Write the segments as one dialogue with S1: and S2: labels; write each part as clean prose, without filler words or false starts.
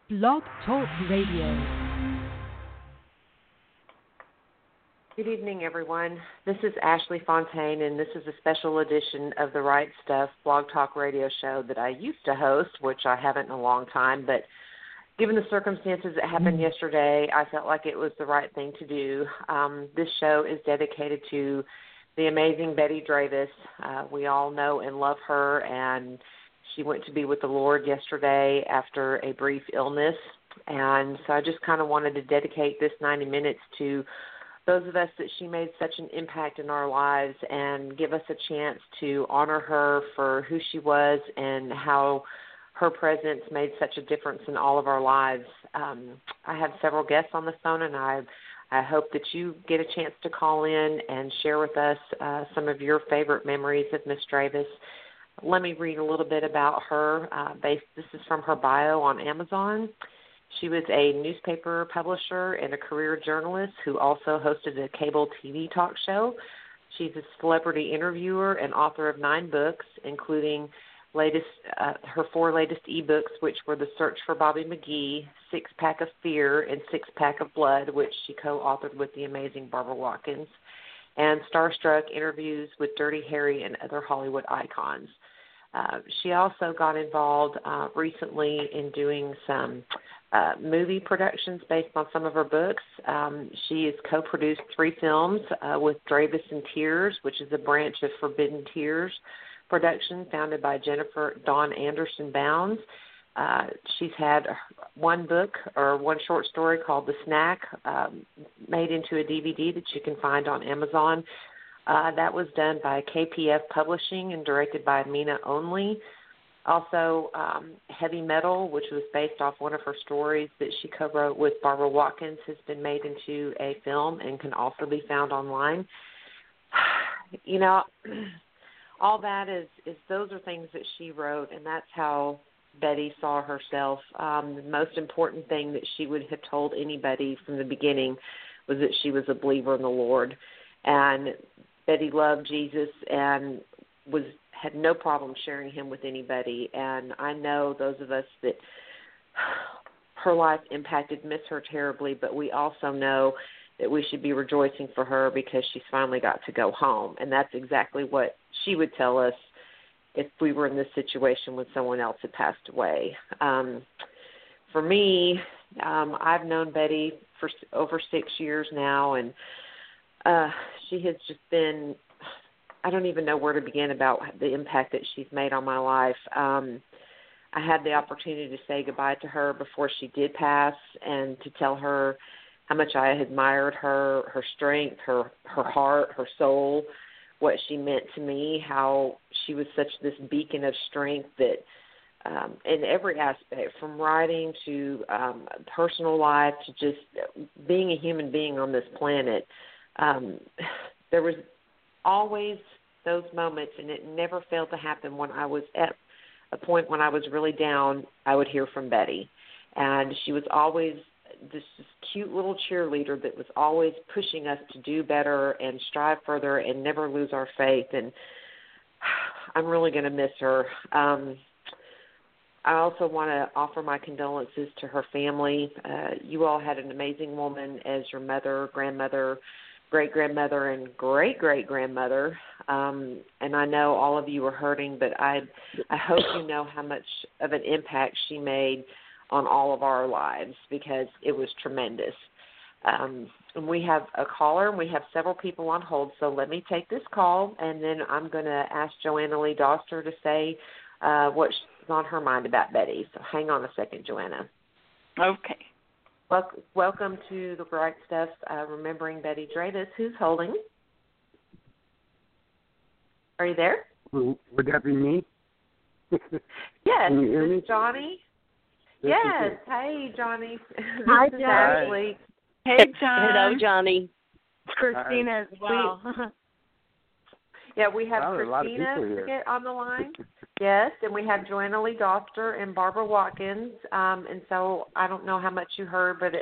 S1: Blog Talk Radio.
S2: Good evening, everyone. This is Ashley Fontaine, and this is a special edition of the Right Stuff Blog Talk Radio show that I used to host, which I haven't in a long time. But given the circumstances that happened yesterday, I felt like it was the right thing to do. This show is dedicated to the amazing Betty Dravis. We all know and love her, and she went to be with the Lord yesterday after a brief illness. And so I just kind of wanted to dedicate this 90 minutes to those of us that she made such an impact in our lives and give us a chance to honor her for who she was and how her presence made such a difference in all of our lives. I have several guests on the phone, and I hope that you get a chance to call in and share with us some of your favorite memories of Miss Dravis. Let me read a little bit about her. This is from her bio on Amazon. She was a newspaper publisher and a career journalist who also hosted a cable TV talk show. She's a celebrity interviewer and author of 9 books, including her 4 latest ebooks, which were The Search for Bobby McGee, 6-Pack of Fear, and 6-Pack of Blood, which she co-authored with the amazing Barbara Watkins, and Starstruck interviews with Dirty Harry and other Hollywood icons. She also got involved recently in doing some movie productions based on some of her books. She has co-produced 3 films with Dravis and Tears, which is a branch of Forbidden Tears production founded by Jennifer Dawn Anderson Bounds. She's had one short story called The Snack made into a DVD that you can find on Amazon. That was done by KPF Publishing and directed by Mina Only. Also, Heavy Metal, which was based off one of her stories that she co-wrote with Barbara Watkins, has been made into a film and can also be found online. You know, all that is those are things that she wrote, and that's how Betty saw herself. The most important thing that she would have told anybody from the beginning was that she was a believer in the Lord. And Betty loved Jesus and had no problem sharing him with anybody. And I know those of us that her life impacted miss her terribly, but we also know that we should be rejoicing for her because she's finally got to go home. And that's exactly what she would tell us if we were in this situation when someone else had passed away. For me, I've known Betty for over 6 years now, and she has just been, I don't even know where to begin about the impact that she's made on my life. I had the opportunity to say goodbye to her before she did pass and to tell her how much I admired her strength, her heart, her soul, what she meant to me, how she was such this beacon of strength that in every aspect, from writing to personal life to just being a human being on this planet, there was always those moments, and it never failed to happen when I was at a point when I was really down, I would hear from Betty. And she was always this cute little cheerleader that was always pushing us to do better and strive further and never lose our faith. And I'm really going to miss her. I also want to offer my condolences to her family. You all had an amazing woman as your mother, grandmother, great-grandmother, and great-great-grandmother. And I know all of you are hurting, but I hope you know how much of an impact she made on all of our lives because it was tremendous. And we have a caller, and we have several people on hold, so let me take this call, and then I'm going to ask Joanna Lee Doster to say what's on her mind about Betty. So hang on a second, Joanna.
S3: Okay.
S2: Welcome to the Right Stuff, Remembering Betty Dravis. Who's holding? Are you there?
S4: Would that be me?
S2: Yes.
S4: Can you hear
S2: This
S4: me?
S2: is Johnny. Yes. Hey, Johnny.
S3: Hi,
S2: This is
S3: Johnny.
S2: Ashley.
S3: Hey, John.
S5: Hello, Johnny.
S3: Christina as well.
S2: Yeah, we have
S4: Wow, a lot of
S2: Christina
S4: people here.
S2: on the line. Yes, and we have Joanna Lee Doster and Barbara Watkins. And so I don't know how much you heard, but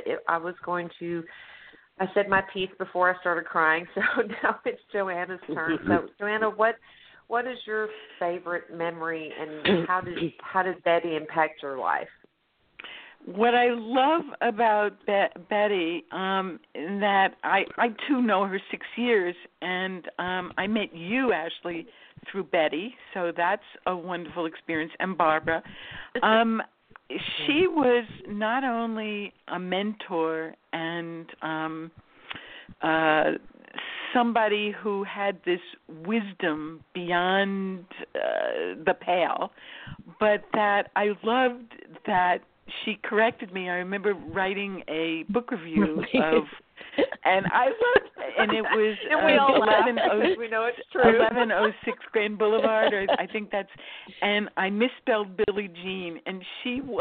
S2: I said my piece before I started crying, so now it's Joanna's turn. So, Joanna, what is your favorite memory, and how did Betty impact your life?
S3: What I love about Betty, that I too know her 6 years, and I met you, Ashley, through Betty, so that's a wonderful experience, and Barbara. She was not only a mentor and somebody who had this wisdom beyond the pale, but that I loved that she corrected me. I remember writing a book review of, and I loved, and it was
S2: and we all
S3: 1106,
S2: we know it's true.
S3: 1106 Grand Boulevard, or I think that's, and I misspelled Billie Jean, and she was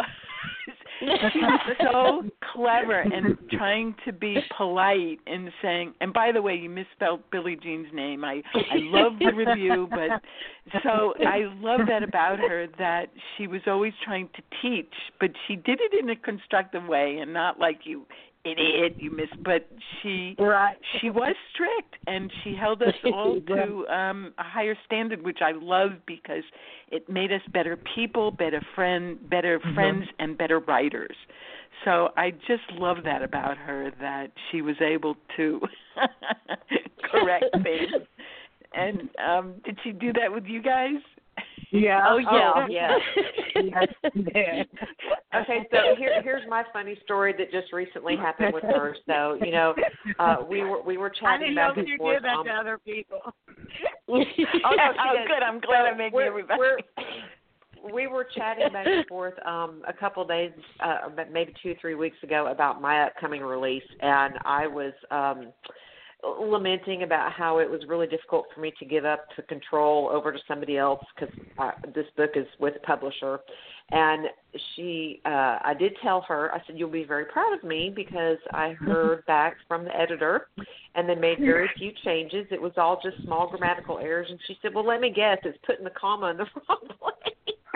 S3: so clever and trying to be polite and saying, and by the way, you misspelled Billie Jean's name. I loved the review, but so I love that about her, that she was always trying to teach, but she did it in a constructive way and not like you idiot, you miss. But she was strict, and she held us all to a higher standard, which I love because it made us better people, better friends, and better writers. So I just love that about her, that she was able to correct things. And did she do that with you guys?
S4: Yeah.
S2: Oh, yeah.
S4: Yes.
S2: Okay, so here's my funny story that just recently happened with her. So, we were chatting back and forth.
S4: I didn't know you did that to other people.
S2: Oh,
S3: good. I'm glad I'm making everybody.
S2: We were chatting back and forth a couple of days, maybe 2-3 weeks ago, about my upcoming release, and I was lamenting about how it was really difficult for me to give up the control over to somebody else, because this book is with a publisher. And I did tell her, I said, you'll be very proud of me, because I heard back from the editor and they made very few changes. It was all just small grammatical errors. And she said, well, let me guess, it's putting the comma in the wrong place.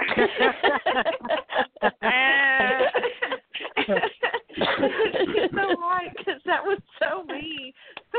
S2: She's so right, because that was so me.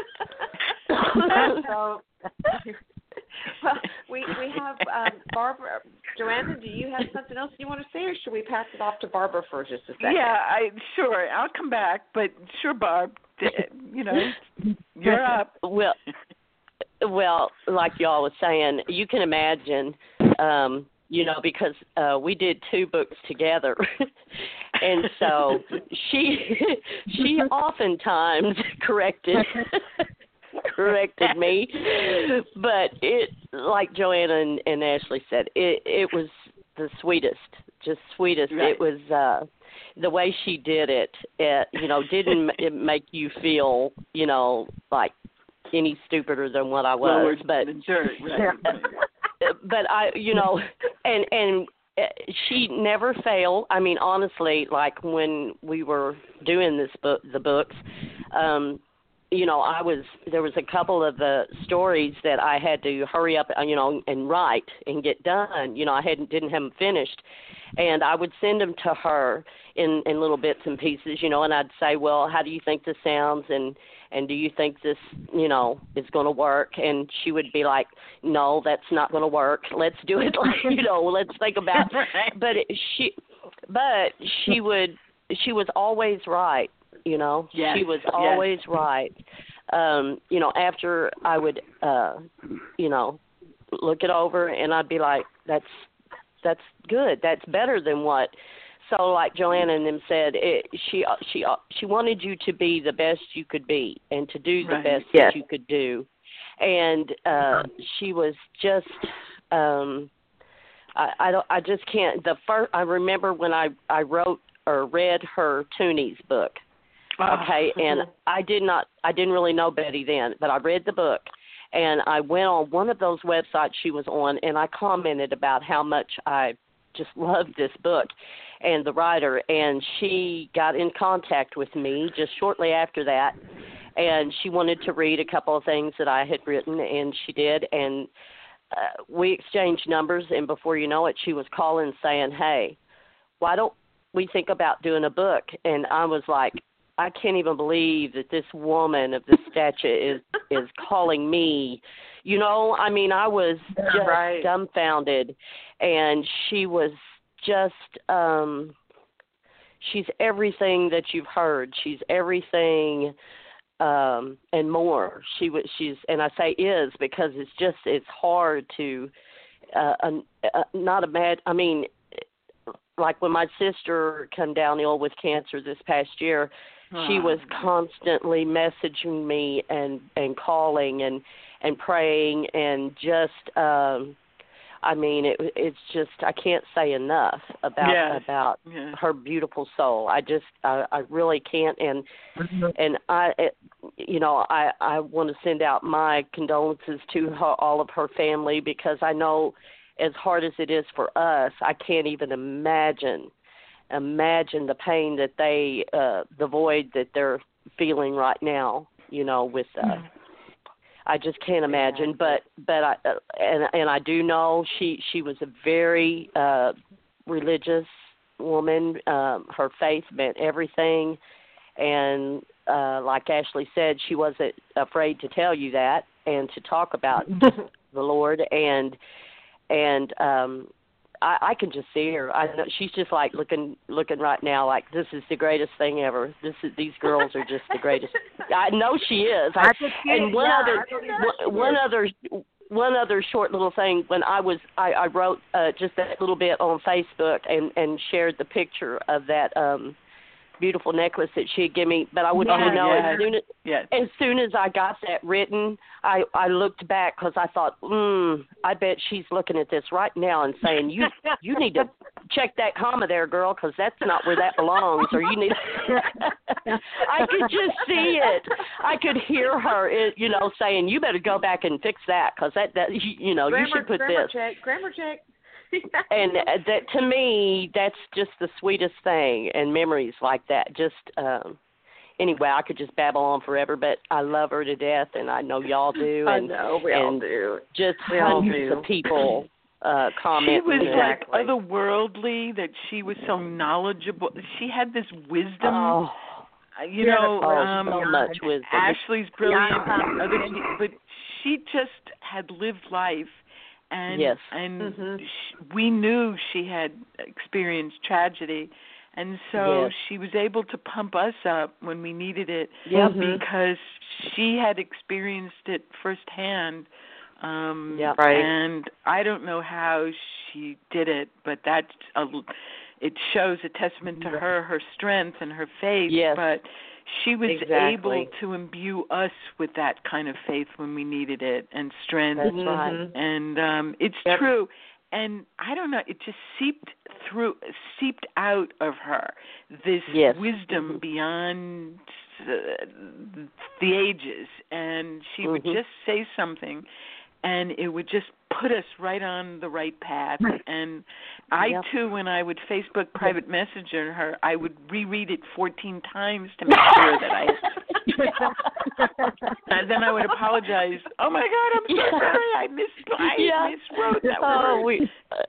S2: So, well, we have Barbara. Joanna, do you have something else you want to say, or should we pass it off to Barbara for just a second?
S3: Yeah, sure. I'll come back, but sure, Barb. You're up.
S5: Well, like y'all was saying, you can imagine, because we did 2 books together, and so she oftentimes corrected me, but it, like Joanna and Ashley said, it was the sweetest, just sweetest.
S3: Right.
S5: It was the way she did it. Didn't it make you feel, like any stupider than what I was, but but I, and she never failed. I mean, honestly, like when we were doing the books, there was a couple of the stories that I had to hurry up, and write and get done. I didn't have them finished, and I would send them to her in little bits and pieces, and I'd say, well, how do you think this sounds, and do you think this, is going to work? And she would be like, no, that's not going to work. Let's do it, let's think about it. But she was always right.
S3: Yes.
S5: She was always right. After I would, look it over, and I'd be like, that's good. That's better than what. So, like Joanna and them said, she wanted you to be the best you could be, and to do the best that you could do, and she was just. I just can't. I remember when I wrote or read her Toonies book. Okay, and I didn't really know Betty then, but I read the book, and I went on one of those websites she was on, and I commented about how much I just loved this book and the writer, and she got in contact with me just shortly after that, and she wanted to read a couple of things that I had written, and she did, and we exchanged numbers, and before you know it, she was calling saying, hey, why don't we think about doing a book? And I was like, I can't even believe that this woman of this stature is calling me. I mean, I was just dumbfounded, and she was just she's everything that you've heard. She's everything and more. She's, and I say is because it's hard to not imagine. I mean, like when my sister came down ill with cancer this past year, she was constantly messaging me and calling and praying and just I mean, it's just I can't say enough about her beautiful soul. I really can't, and I want to send out my condolences to her, all of her family, because I know as hard as it is for us, I can't even imagine the pain that they the void that they're feeling right now. With I just can't imagine, but I and I do know she was a very religious woman. Her faith meant everything, and like Ashley said, she wasn't afraid to tell you that and to talk about the Lord. And I can just see her. I know she's just like looking right now like this is the greatest thing ever. These girls are just the greatest. I know she is. And one other short little thing. When I wrote just that little bit on Facebook and shared the picture of that beautiful necklace that she had given me. But I want you to know as soon as I got that written, I looked back because I thought, I bet she's looking at this right now and saying, you need to check that comma there, girl, because that's not where that belongs. Or you need. I could just see it. I could hear her, saying, you better go back and fix that because that you should put
S2: Grammar check.
S5: And that to me, that's just the sweetest thing, and memories like that. Just anyway, I could just babble on forever, but I love her to death, and I know y'all do.
S2: I know we all do.
S5: Just hundreds of people comment.
S3: She was like otherworldly. That she was so knowledgeable. She had this wisdom.
S5: Oh. So much wisdom.
S3: Ashley's brilliant, but she just had lived life. And we knew she had experienced tragedy, and so she was able to pump us up when we needed it because she had experienced it firsthand. And I don't know how she did it, but it shows a testament to her strength and her faith.
S5: Yes.
S3: But she was able to imbue us with that kind of faith when we needed it and strength.
S5: That's right.
S3: And it's true. And I don't know, it just seeped out of her, this wisdom beyond the ages. And she would just say something, and it would just put us right on the right path. And I, too, when I would Facebook private message her, I would reread it 14 times to make sure that I... and then I would apologize. Oh, my God, I'm so sorry. I miswrote that word.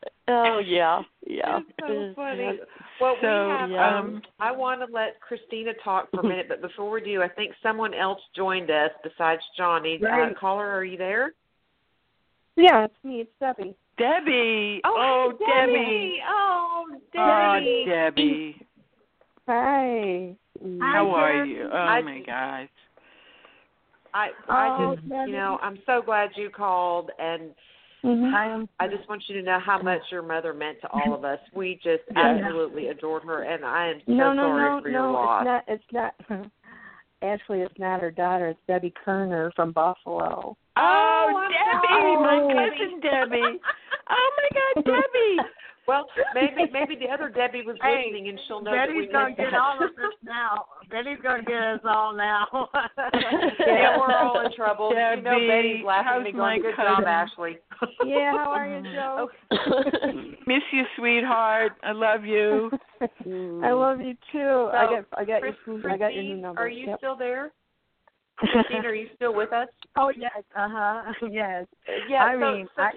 S2: It's so funny. Well, we have, I want to let Christina talk for a minute, but before we do, I think someone else joined us besides Johnny. Caller, are you there?
S4: Yeah, it's me. It's Debbie.
S3: Debbie.
S2: Oh,
S3: Debbie.
S2: Oh, Debbie.
S3: Oh, Debbie.
S4: Hi.
S3: How are you? Oh, my gosh.
S2: I just,
S4: Debbie.
S2: I'm so glad you called, and I just want you to know how much your mother meant to all of us. We just absolutely adored her, and I am so sorry for your loss.
S4: It's not. Ashley, it's not her daughter. It's Debbie Kerner from Buffalo.
S3: Oh, Debbie, my cousin Debbie. Oh, my God, Debbie.
S2: Well, maybe the other Debbie was listening, and she'll know that we
S4: going to get all of this now. Betty's going to get us all now.
S2: Yeah, we're all in trouble.
S3: Debbie,
S2: Betty's laughing at me going, good job, Ashley.
S4: Yeah, how are you, Joe?
S3: Miss you, sweetheart. I love you.
S4: I love you, too.
S2: So,
S4: I got your new number.
S2: Are you still there? Christine, are you still with us?
S4: Oh, yes. Yes.
S2: Yeah,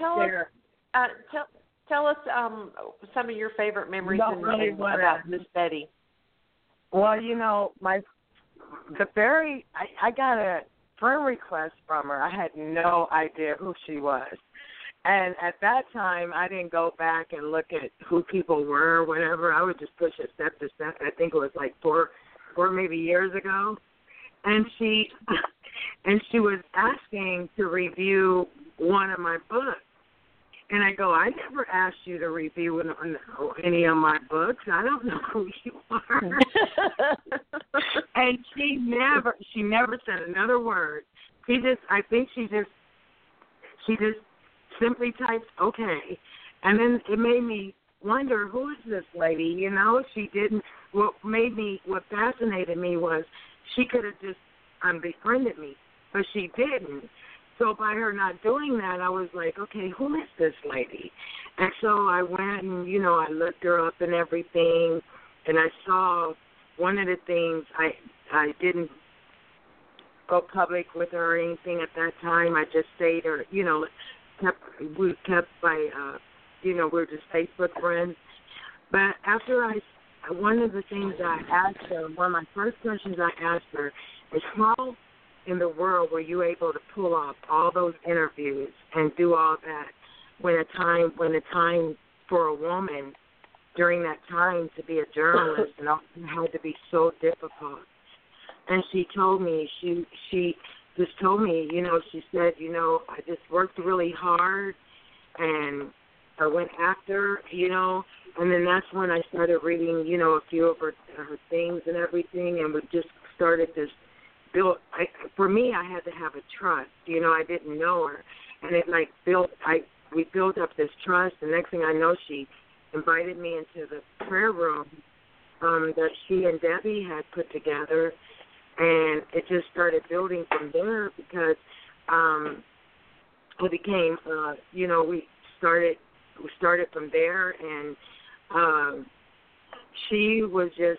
S2: tell us some of your favorite memories about Miss Betty.
S4: Well, I got a friend request from her. I had no idea who she was.
S6: And at that time, I didn't go back and look at who people were or whatever. I would just push it step to step. I think it was like four maybe years ago. And she was asking to review one of my books. And I go, I never asked you to review any of my books. I don't know who you are. And she never said another word. I think she just simply typed okay. And then it made me wonder, who is this lady? You know, she didn't. What fascinated me was she could have just unbefriended me, but she didn't. So by her not doing that, I was like, okay, who is this lady? And so I went and, you know, I looked her up and everything, and I saw one of the things, I didn't go public with her or anything at that time. I just stayed, or, you know, we kept by, you know, we were just Facebook friends. But after one of the things I asked her, one of my first questions I asked her is, how in the world were you able to pull off all those interviews and do all that when the time for a woman during that time to be a journalist and all had to be so difficult? And she told me, she just told me, you know, she said, you know, I just worked really hard and I went after, you know, and then that's when I started reading, you know, a few of her things and everything, and we just started this build. For me, I had to have a trust, you know, I didn't know her, and it like we built up this trust, and next thing I know, she invited me into the prayer room that she and Debbie had put together, and it just started building from there because it became, you know, we started from there, and she was just,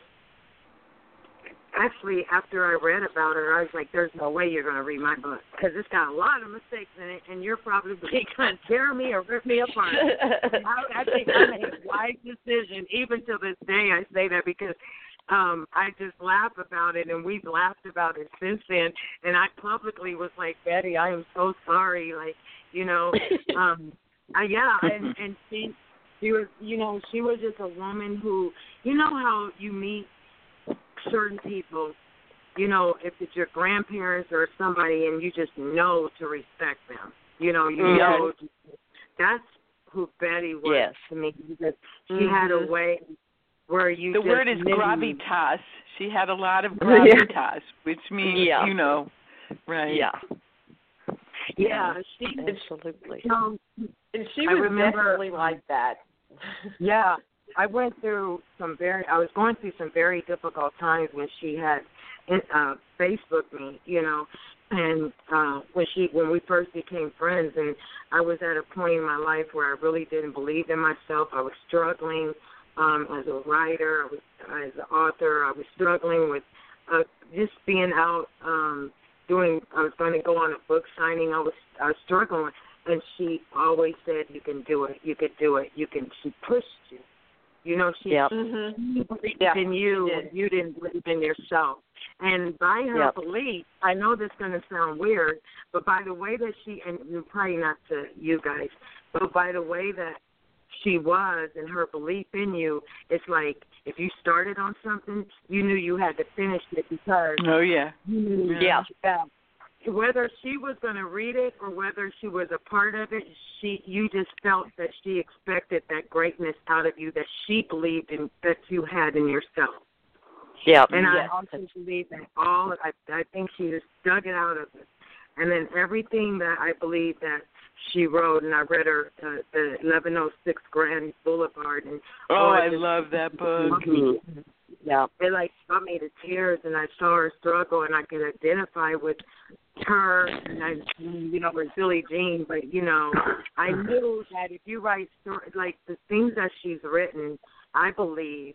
S6: actually, after I read about her, I was like, there's no way you're going to read my book because it's got a lot of mistakes in it, and you're probably going to tear me or rip me apart. I think I made a wise decision. Even to this day, I say that because I just laugh about it, and we've laughed about it since then. And I publicly was like, Betty, I am so sorry. Like, you know, yeah, and she was, you know, she was just a woman who, you know how you meet certain people, you know, if it's your grandparents or somebody, and you just know to respect them. You know, know that's who Betty was to me, because she had a way where you
S3: the
S6: just
S3: word is
S6: knew.
S3: gravitas. She had a lot of gravitas, which means, you know, right.
S6: Yeah, she
S5: absolutely.
S2: And she was definitely like that.
S6: Yeah. I was going through some very difficult times when she had Facebooked me, you know, and when we first became friends, and I was at a point in my life where I really didn't believe in myself. I was struggling as a writer, as an author. I was struggling with just being out I was going to go on a book signing. I was struggling, and she always said, "You can do it. You could do it. She pushed you." You know, she believed in you, and you didn't believe in yourself. And by her belief, I know this is going to sound weird, but by the way that and probably not to you guys, but by the way that she was and her belief in you, it's like if you started on something, you knew you had to finish it because you knew, whether she was going to read it or whether she was a part of it, you just felt that she expected that greatness out of you that she believed in, that you had in yourself.
S5: Yeah.
S6: And I also believe that I think she just dug it out of it. And then everything that I believe that she wrote, and I read her the 1106 Grand Boulevard. And
S3: I love that book.
S6: Yeah, it like brought me to tears, and I saw her struggle, and I could identify with her, and you know, with Billie Jean. But you know, I knew that if you write stories like the things that she's written, I believe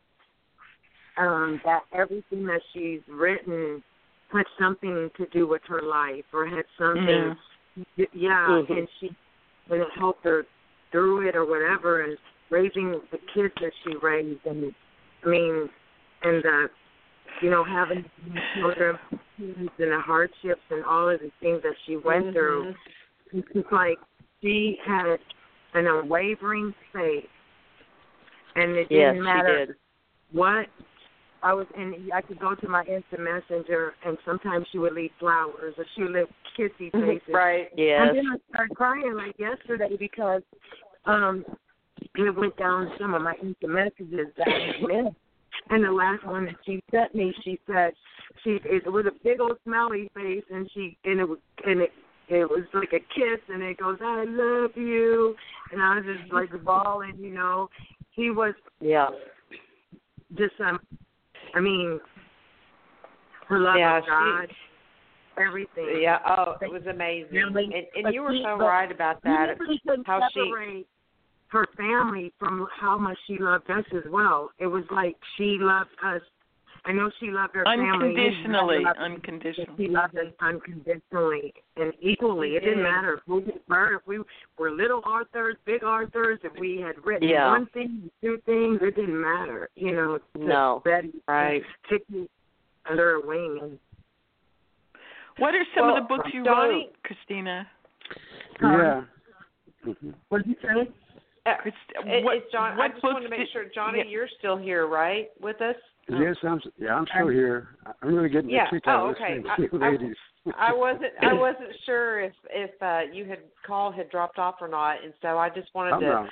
S6: that everything that she's written had something to do with her life, or had something, and it helped her through it, or whatever, and raising the kids that she raised, and I mean. And, you know, having children and the hardships and all of the things that she went through, it's like she had an unwavering faith. And it didn't matter
S5: she did.
S6: what I was in. I could go to my instant messenger, and sometimes she would leave flowers, or she would leave kissy faces.
S2: Right.
S5: Yes.
S6: And then I started crying like yesterday because it went down some of my instant messages that I had missed. And the last one that she sent me, she said it was a big old smiley face, and it was like a kiss, and it goes, "I love you," and I was just like bawling, you know. He was just I mean, her love of God, everything.
S2: Yeah. Oh, it was amazing.
S6: Really?
S2: And you were so right about that.
S6: She couldn't separate her family from how much she loved us as well. It was like she loved us. I know she loved her family.
S3: Unconditionally.
S6: She loved us unconditionally and equally. It didn't matter if we were little Arthurs, big Arthurs, if we had written one thing, two things, it didn't matter. You know,
S5: no.
S6: Betty
S2: right.
S6: took me under her wing. And,
S3: what are some of the books you
S2: Johnny,
S3: wrote, Christina?
S7: Yeah.
S6: What did you say?
S2: It's John. I just want to make sure, Johnny, you're still here, right, with us?
S7: Yes, I'm still here. I'm really getting a kick out of listening to you ladies.
S2: I wasn't sure if you had dropped off or not, and so I just wanted to.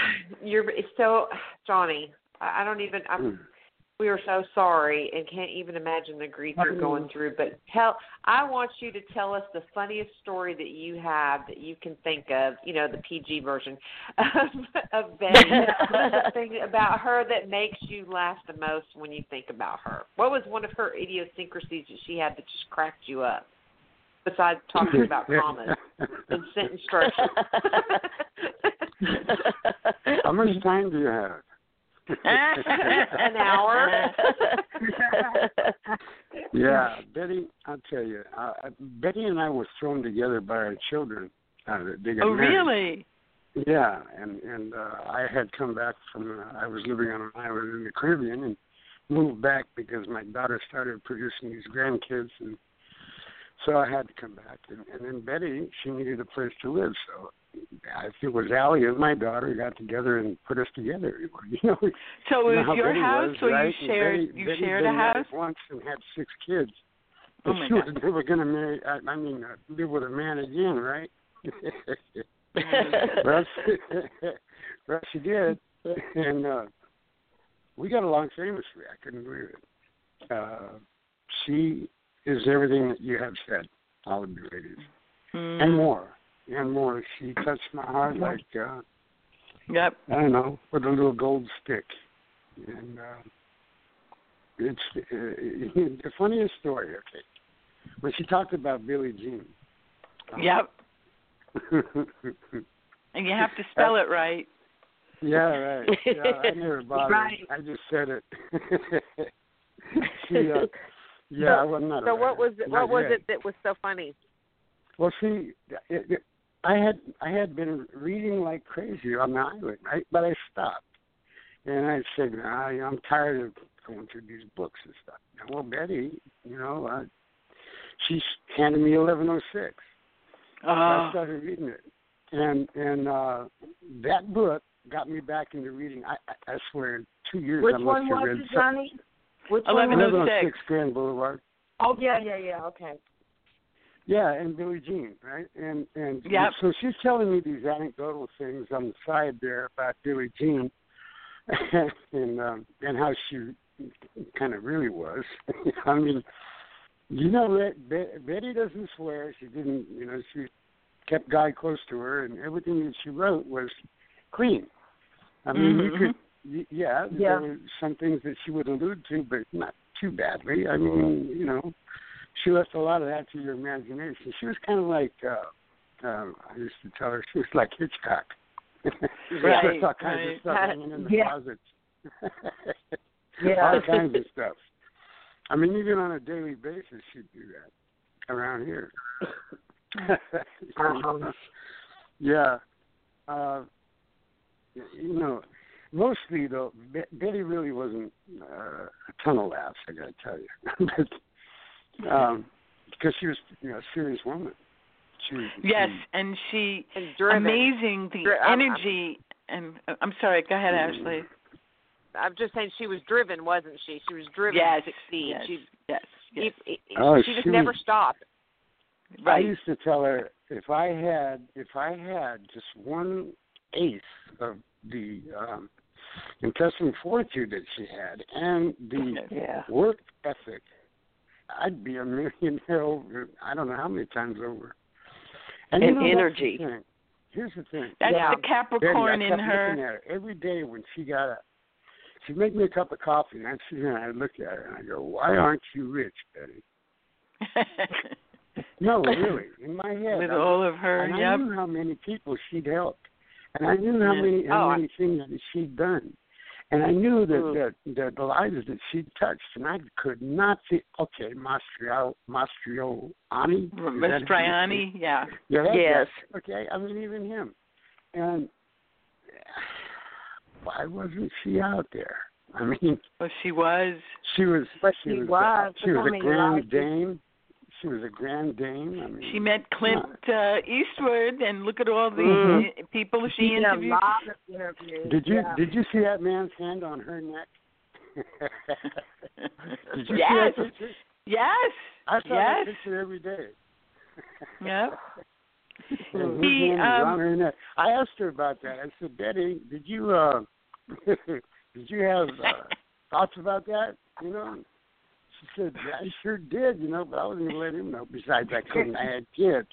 S2: Johnny. I don't even. We are so sorry and can't even imagine the grief you're going through. But I want you to tell us the funniest story that you have that you can think of. You know, the PG version of Betty. What is the thing about her that makes you laugh the most when you think about her? What was one of her idiosyncrasies that she had that just cracked you up? Besides talking about commas and sentence structure.
S7: How much time do you have?
S2: An hour.
S7: Yeah, Betty, I'll tell you, Betty and I were thrown together by our children. They got married.
S3: Really?
S7: Yeah, and I had come back from, I was living on an island in the Caribbean and moved back because my daughter started producing these grandkids, and so I had to come back. And then Betty, she needed a place to live, so I think it was Allie and my daughter got together and put us together. You know,
S3: so it was your
S7: Betty
S3: house, or
S7: right?
S3: you shared?
S7: Betty,
S3: you shared a house
S7: once and had 6 kids.
S3: Oh
S7: she was never going to marry. Live with a man again, right? well, she did, and we got along famously. I couldn't believe it. She is everything that you have said, all of you ladies, and more. And more. She touched my heart like, I don't know, with a little gold stick. And it's the funniest story, okay, when she talked about Billie Jean.
S3: Yep. And you have to spell it right.
S7: Yeah, right. Yeah, I never bothered.
S6: Right.
S7: I just said it. I'm not.
S2: So what was it that was so funny?
S7: Well, see, I had been reading like crazy on the island, right? But I stopped, and I said, I'm tired of going through these books and stuff. And well, Betty, she handed me 1106. So I started reading it, and that book got me back into reading. I swear, 2 years.
S6: Which
S7: I must
S6: one
S7: have
S6: was
S7: read
S6: it, Johnny?
S7: 1106 Grand Boulevard.
S6: Oh yeah, okay.
S7: Yeah, and Billie Jean, right? And
S3: so
S7: she's telling me these anecdotal things on the side there about Billie Jean, and how she kind of really was. I mean, Betty doesn't swear. She didn't, she kept God close to her, and everything that she wrote was clean. I mean, there were some things that she would allude to, but not too badly. I mean, she left a lot of that to your imagination. She was kind of like, I used to tell her, she was like Hitchcock.
S3: Right.
S7: All kinds of stuff hanging in the closets.
S6: Yeah.
S7: All kinds of stuff. I mean, even on a daily basis, she'd do that around here. Yeah. Mostly, though, Betty really wasn't a ton of laughs, I got to tell you. But, because she was a serious woman.
S3: Yes, and she
S2: and driven.
S3: amazing the energy. And I'm sorry. Go ahead, Ashley.
S2: I'm just saying she was driven, wasn't she? She was driven
S3: yes,
S2: to succeed.
S3: Yes.
S2: She just never stopped.
S7: Right. I used to tell her if I had just 1/8 of the intestinal fortitude that she had and the work ethic, I'd be a millionaire over, I don't know how many times over. And
S5: energy.
S7: Here's the thing.
S3: That's the Capricorn
S7: Betty, I kept
S3: in her.
S7: looking at her every day when she got up. She'd make me a cup of coffee, and I'd sit here and I'd look at her and I go, "Why aren't you rich, Betty?" No, really, in my head.
S3: With all of her,
S7: and I knew how many people she'd helped, and I knew how many things that she'd done, and I knew that the lives that she'd touched, and I could not see. Okay, Mastroianni.
S3: Mastroianni, yeah.
S5: Yes.
S7: Okay, I mean even him, and why wasn't she out there? I mean,
S3: well, she was.
S7: She was a grand dame. She was a grand dame. I mean,
S3: she met Clint Eastwood, and look at all the people she interviewed.
S6: A lot of interviews.
S7: Did you see that man's hand on her neck? Did you see that picture?
S3: Yes.
S7: I saw that picture every day.
S3: Yeah.
S7: And his hand was on her neck. I asked her about that. I said, Betty, did you have thoughts about that? You know. She said, I sure did, but I wasn't going to let him know. Besides, I couldn't. I had kids.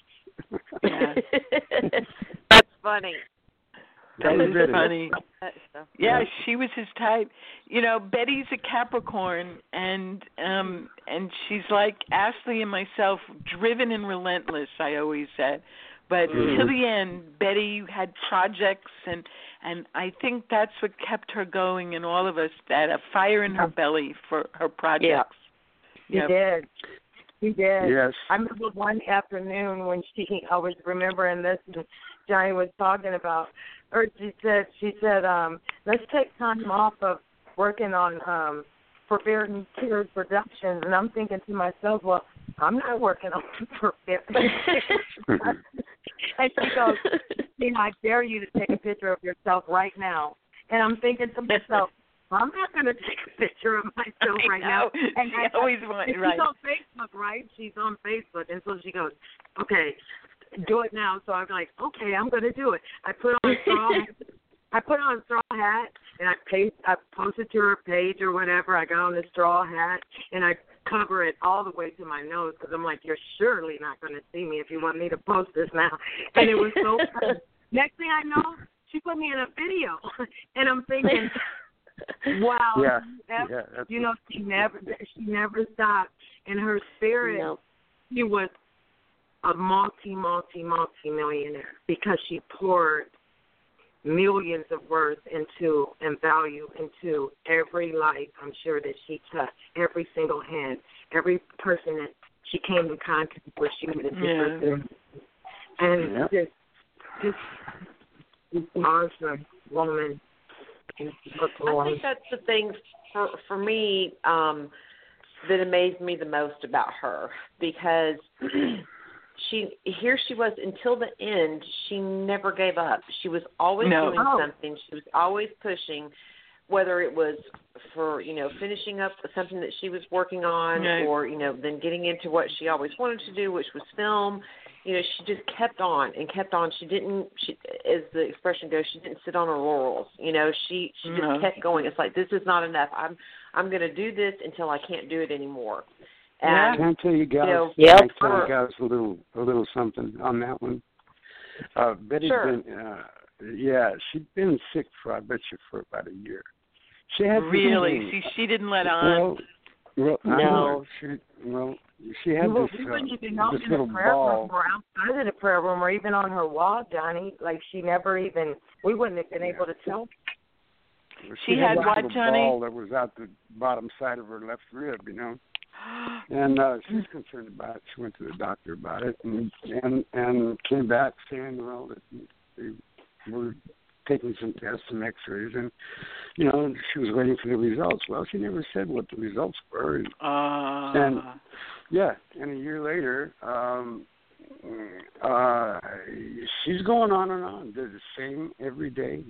S2: That's funny.
S3: That is funny. Yeah, she was his type. Betty's a Capricorn, and she's like Ashley and myself, driven and relentless, I always said. But to the end, Betty had projects, and I think that's what kept her going, and all of us, that a fire in her belly for her projects.
S6: Yeah. She did.
S7: Yes.
S6: I remember one afternoon when I was remembering this, and Johnny was talking about, or she said, let's take time off of working on Forbidden Tears Productions, and I'm thinking to myself, well, I'm not working on Forbidden Tears. And she goes, I dare you to take a picture of yourself right now. And I'm thinking to myself, I'm not going to take a picture of myself right now. And
S3: she always wants, right.
S6: She's on Facebook, right? She's on Facebook. And so she goes, okay, do it now. So I'm like, okay, I'm going to do it. I put on a straw hat, and I posted to her page or whatever. I got on the straw hat, and I cover it all the way to my nose because I'm like, you're surely not going to see me if you want me to post this now. And it was so fun. Next thing I know, she put me in a video, and I'm thinking, wow, she never stopped. And her spirit, she was a multi-millionaire because she poured millions of worth into and value into every life, I'm sure, that she touched, every single hand, every person that she came in contact with, she made a difference. And just awesome woman.
S2: I think that's the thing for me that amazed me the most about her, because she was until the end. She never gave up. She was always doing something. She was always pushing, whether it was for finishing up something that she was working on, or then getting into what she always wanted to do, which was film. She just kept on and kept on. She didn't, as the expression goes, she didn't sit on her laurels. She just kept going. It's like, this is not enough. I'm going to do this until I can't do it anymore. And,
S7: can I tell you guys? Can I tell you guys a little something on that one? Betty's been, she'd been sick for about a year. She had
S3: she didn't let on.
S7: No. She had this little ball.
S6: Or outside of the prayer room, or even on her wall, Johnny. Like we wouldn't have been able to tell.
S7: She had what, Johnny? Ball that was out the bottom side of her left rib, And she was concerned about it. She went to the doctor about it, and came back saying, that they were taking some tests and X-rays, and she was waiting for the results. Well, she never said what the results were, and a year later, she's going on and on. They're the same every day.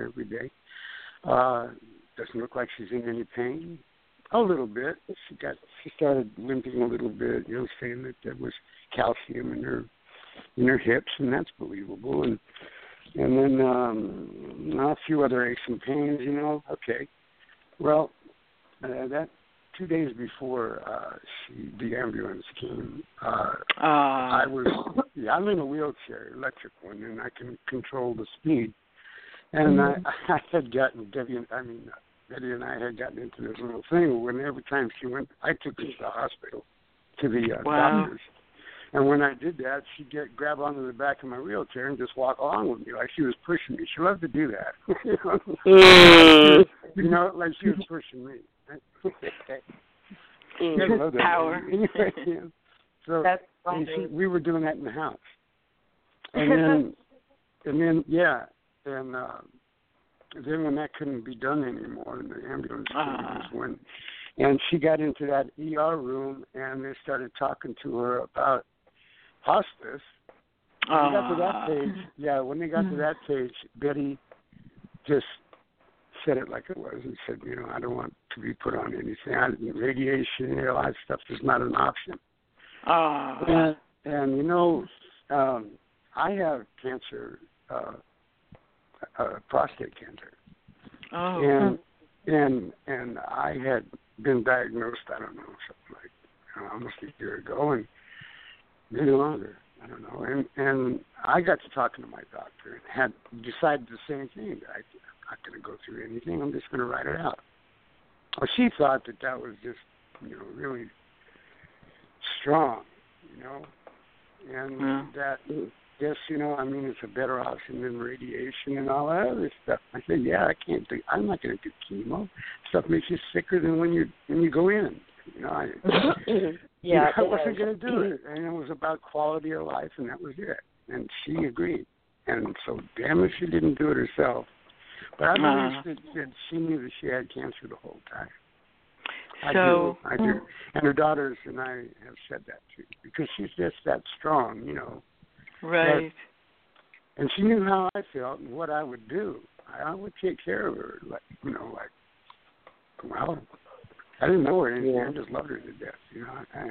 S7: Doesn't look like she's in any pain. A little bit. She started limping a little bit. Saying that there was calcium in her hips, and that's believable. And then a few other aches and pains. Okay. Well, that 2 days before the ambulance came, I'm in a wheelchair, electric one, and I can control the speed. And I had gotten Betty and I had gotten into this little thing when every time she went, I took her to the hospital, to the doctors. And when I did that, she'd grab onto the back of my wheelchair and just walk along with me like she was pushing me. She loved to do that. Like she was pushing me.
S3: Power.
S7: So
S6: that's funny.
S7: we were doing that in the house. And then when that couldn't be done anymore, and the ambulance was when, and she got into that ER room, and they started talking to her about hospice. When they got to that page, when they got to that page, Betty just said it like it was and said, I don't want to be put on anything. Radiation, all that stuff is not an option. And I have cancer, prostate cancer. And I had been diagnosed, I don't know, something like almost a year ago, and maybe longer, I don't know. And I got to talking to my doctor and had decided the same thing. I'm not going to go through anything. I'm just going to write it out. Well, she thought that was just, really strong, and that, yes, it's a better option than radiation and all that other stuff. I said, I'm not going to do chemo. Stuff makes you sicker than when you go in. I wasn't going to do it. And it was about quality of life, and that was it. And she agreed. And so, damn if she didn't do it herself. But I believe that she knew that she had cancer the whole time. I do. And her daughters and I have said that too, because she's just that strong,
S3: Right.
S7: And she knew how I felt and what I would do. I would take care of her, I didn't know her anything. I just loved her to death, I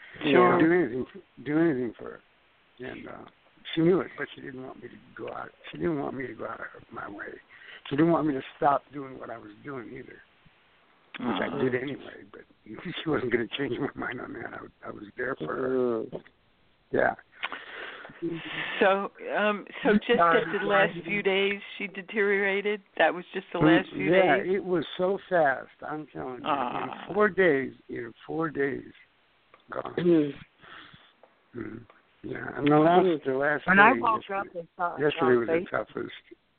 S7: do anything for her. And she knew it, but she didn't want me to go out. She didn't want me to go out of my way. She didn't want me to stop doing what I was doing either, which I did anyway. But she wasn't going to change my mind on that. I was there for her. Yeah.
S3: So just at the last few days, she deteriorated. That was just the last few days.
S7: Yeah, it was so fast. I'm telling you, in 4 days, gone. Yeah, and the last
S6: when
S7: day,
S6: I woke up and saw
S7: yesterday was the toughest.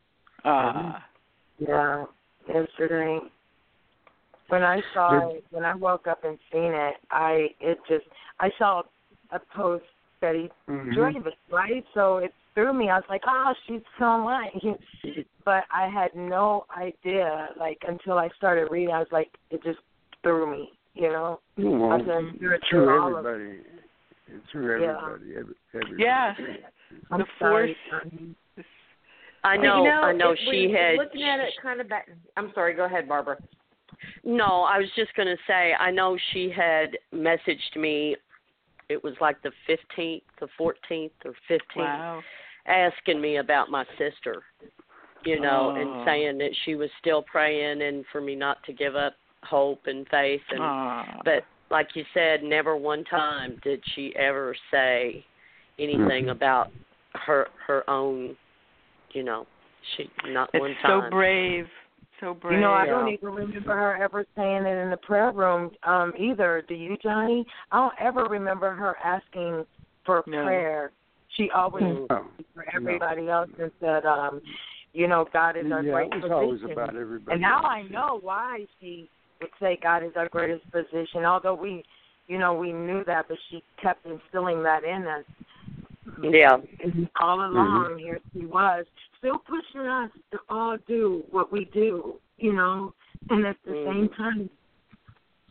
S6: Yeah, yesterday. When I woke up and seen it, I saw a post Betty Jordan was right, so it threw me. I was like, she's so right. But I had no idea, until I started reading. I was like, it just threw me,
S7: Well,
S6: it's
S7: through everybody. It's through everybody. Everybody.
S3: Yeah.
S6: I'm
S3: the
S6: sorry.
S3: force.
S5: I know she had.
S2: Looking at it kind of back. I'm sorry. Go ahead, Barbara.
S5: No, I was just going to say, I know she had messaged me. It was like the 15th, the 14th, or 15th, asking me about my sister, and saying that she was still praying and for me not to give up hope and faith. But like you said, never one time did she ever say anything about her own, she not one time.
S3: So brave. So brave.
S6: I don't even remember her ever saying it in the prayer room either. Do you, Johnny? I don't ever remember her asking for prayer. She always, for everybody else, and said, God is our great physician.
S7: Always about everybody.
S6: And now I know why she would say God is our greatest physician, although we knew that, but she kept instilling that in us.
S5: Yeah.
S6: And all along, here she was, still pushing us to all do what we do, and at the same time.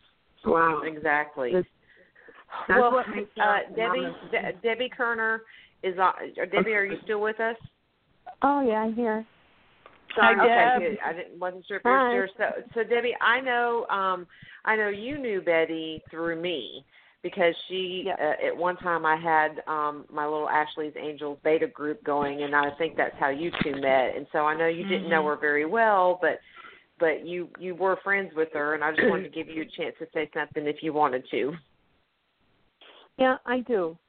S6: Wow.
S2: Exactly.
S6: That's what makes
S2: Debbie Kerner, Debbie, are you still with us?
S4: Oh yeah, I'm here.
S3: Hi,
S2: Okay,
S3: Deb.
S2: good. Wasn't sure if you were still. So Debbie, I know you knew Betty through me because she at one time I had my little Ashley's Angels beta group going, and I think that's how you two met. And so I know you didn't know her very well, but you were friends with her, and I just wanted to give you a chance to say something if you wanted to.
S4: Yeah, I do.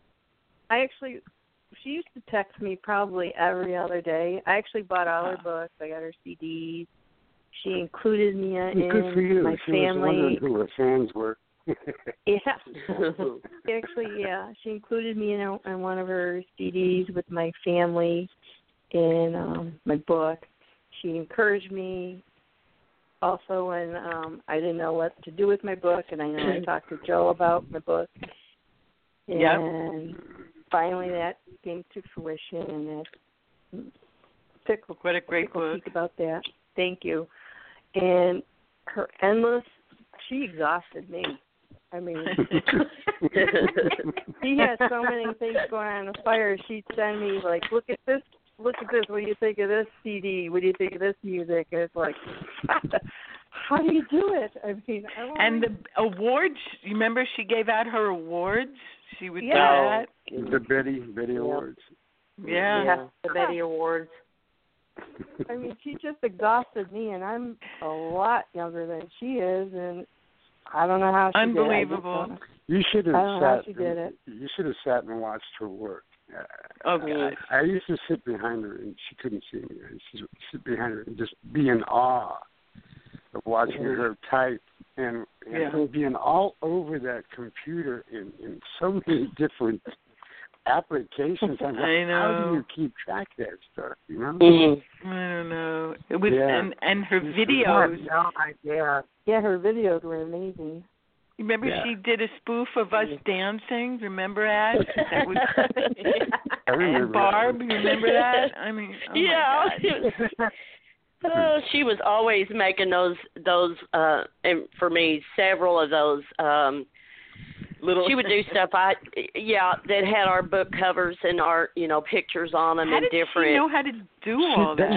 S4: She used to text me probably every other day. I actually bought all her books. I got her CDs. She included me
S7: Good for you.
S4: my
S7: She
S4: family.
S7: was wondering who her fans were.
S4: Actually, she included me in one of her CDs with my family in my book. She encouraged me also when I didn't know what to do with my book, and I know I talked to Joe about my book. And finally that came to fruition, and
S3: what a great book
S4: about that. Thank you. And her she exhausted me. I mean, she had so many things going on in the fire. She'd send me like, look at this. What do you think of this CD? What do you think of this music? And it's like, how do you do it? I mean,
S3: and the awards. You remember she gave out her awards. She would do that.
S7: The Betty Awards.
S2: Yeah, the Betty Awards.
S4: I mean, she just exhausted me, and I'm a lot younger than she is, and I don't know how she did it.
S3: Unbelievable.
S7: You should have
S4: sat.
S7: You should have sat and watched her work.
S3: Oh God!
S7: I used to sit behind her, and she couldn't see me. I used to sit behind her and just be in awe of watching her type and being all over that computer in so many different applications. I know. How do you keep track of that stuff? You know?
S3: I don't know. It was and her videos.
S6: No idea.
S4: Yeah, her videos were amazing.
S3: Remember she did a spoof of us dancing? Remember that? That was
S7: I remember
S3: and Barb, you remember that? I mean, my God.
S5: She was always making those and for me, several of those little. She would do stuff that had our book covers and our pictures on them and different.
S3: How did she know how to do all that?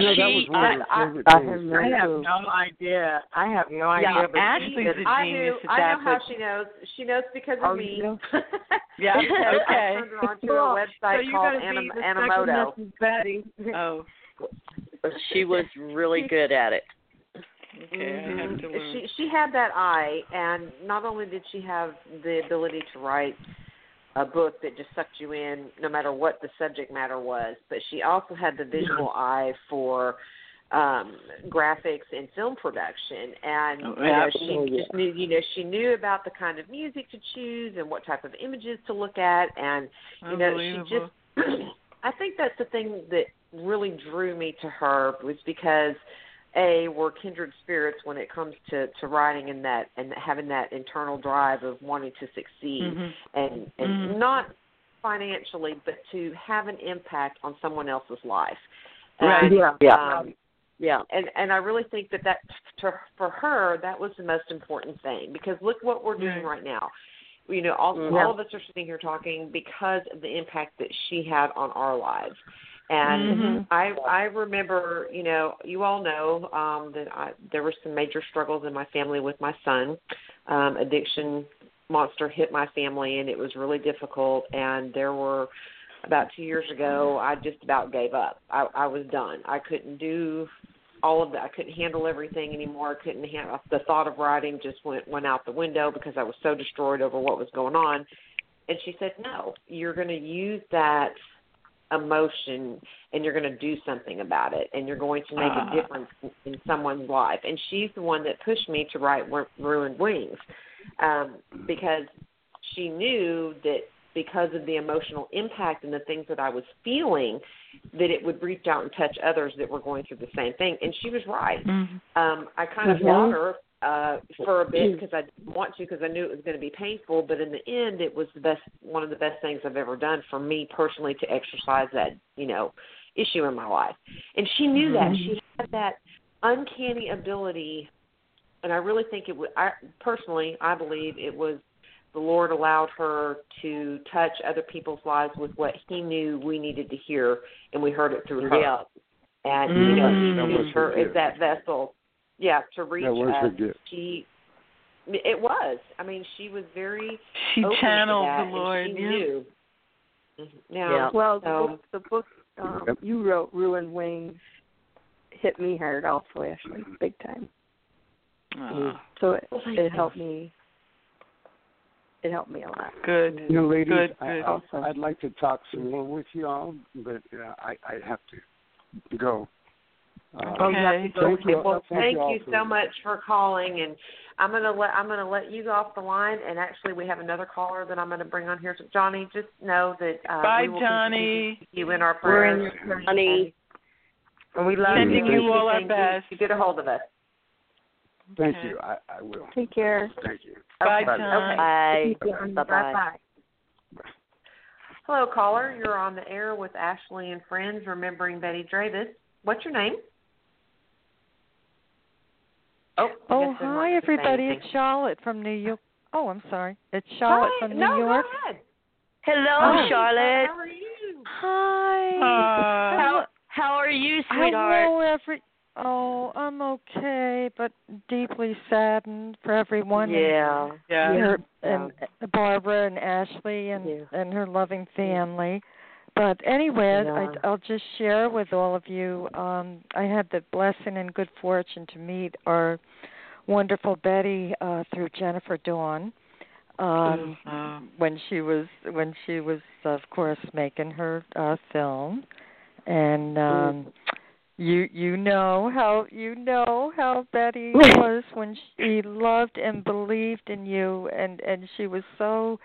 S6: I have no idea.
S3: Yeah, Ashley's a genius at that.
S2: I know how she knows. She knows because of me.
S3: Yeah. Okay.
S2: I turned her onto a website called Animoto.
S6: Betty.
S3: Oh.
S5: She was really good at it.
S3: Okay, I have to learn.
S2: She had that eye, and not only did she have the ability to write a book that just sucked you in no matter what the subject matter was, but she also had the visual eye for graphics and film production, and she knew about the kind of music to choose and what type of images to look at, and she just I think that's the thing that really drew me to her, was because we're kindred spirits when it comes to writing and having that internal drive of wanting to succeed and not financially, but to have an impact on someone else's life.
S5: Right.
S2: And I really think that for her, that was the most important thing, because look what we're doing right now. All of us are sitting here talking because of the impact that she had on our lives. And I remember, you all know that there were some major struggles in my family with my son. Addiction monster hit my family, and it was really difficult. And there were, about 2 years ago, I just about gave up. I was done. I couldn't do all of that. I couldn't handle everything anymore. I couldn't handle the thought of writing. Just went out the window because I was so destroyed over what was going on. And she said, no, you're going to use that emotion and you're going to do something about it, and you're going to make a difference in someone's life. And she's the one that pushed me to write Ruined Wings, because she knew that because of the emotional impact and the things that I was feeling, that it would reach out and touch others that were going through the same thing. And she was right. I kind of fought her for a bit because I didn't want to, because I knew it was going to be painful. But in the end, it was one of the best things I've ever done for me personally, to exercise that, issue in my life. And she knew that. She had that uncanny ability, and I really think it was, I believe it was the Lord allowed her to touch other people's lives with what He knew we needed to hear, and we heard it through her.
S5: Yeah.
S2: And
S7: that
S2: He
S7: was
S2: used her
S7: her
S2: as
S7: gift.
S2: that vessel, to reach
S7: That was
S2: us.
S7: her gift.
S2: It was. I mean, she was very.
S3: She
S2: open
S3: channeled
S2: to that,
S3: the Lord.
S2: And she
S3: yeah.
S2: knew.
S5: Yeah.
S4: Well,
S2: So,
S4: the book
S7: Yep.
S4: you wrote, Ruined Wings, hit me hard also, Ashley, big time. So it helped me. It helped me a lot.
S3: Good.
S7: You know, ladies,
S3: Good, good.
S7: I'd like to talk some more with you all, but I have to go.
S3: Okay.
S7: Thank you.
S2: well, thank
S7: all
S2: you
S7: for-
S2: so much for calling, and I'm gonna let you off the line. And actually, we have another caller that I'm gonna bring on here. So, Johnny, just know that
S3: Bye,
S2: we will
S3: Johnny.
S2: continue to keep you in our
S6: We're in
S2: prayers.
S6: your prayers,
S5: Honey.
S6: and we love
S3: Sending
S6: you.
S3: you all our
S2: Anything
S3: best.
S2: you get a hold of us.
S7: Thank
S3: Okay.
S7: you. I will.
S4: Take care.
S7: Thank you.
S3: Bye,
S2: Okay.
S3: John.
S5: Bye. Bye-bye.
S6: Bye-bye.
S2: Hello, caller. You're on the air with Ashley and Friends, remembering Betty Dravis. What's your name? I guess they're not
S1: hi,
S2: saying
S1: everybody.
S2: anything.
S1: It's Charlotte from New York. Oh, I'm sorry. It's Charlotte
S2: Hi.
S1: from
S2: No,
S1: New York.
S2: Go ahead.
S5: Hello,
S1: Hi.
S5: Charlotte.
S2: How are you?
S1: Hi.
S5: How are you, sweetheart?
S1: Hello, Oh, I'm okay, but deeply saddened for everyone.
S5: Yeah.
S3: Yeah.
S1: And Barbara and Ashley and her loving family. But anyway, I'll just share with all of you. I had the blessing and good fortune to meet our wonderful Betty through Jennifer Dawn when she was of course making her film, and you know how Betty was when she loved and believed in you, and she was so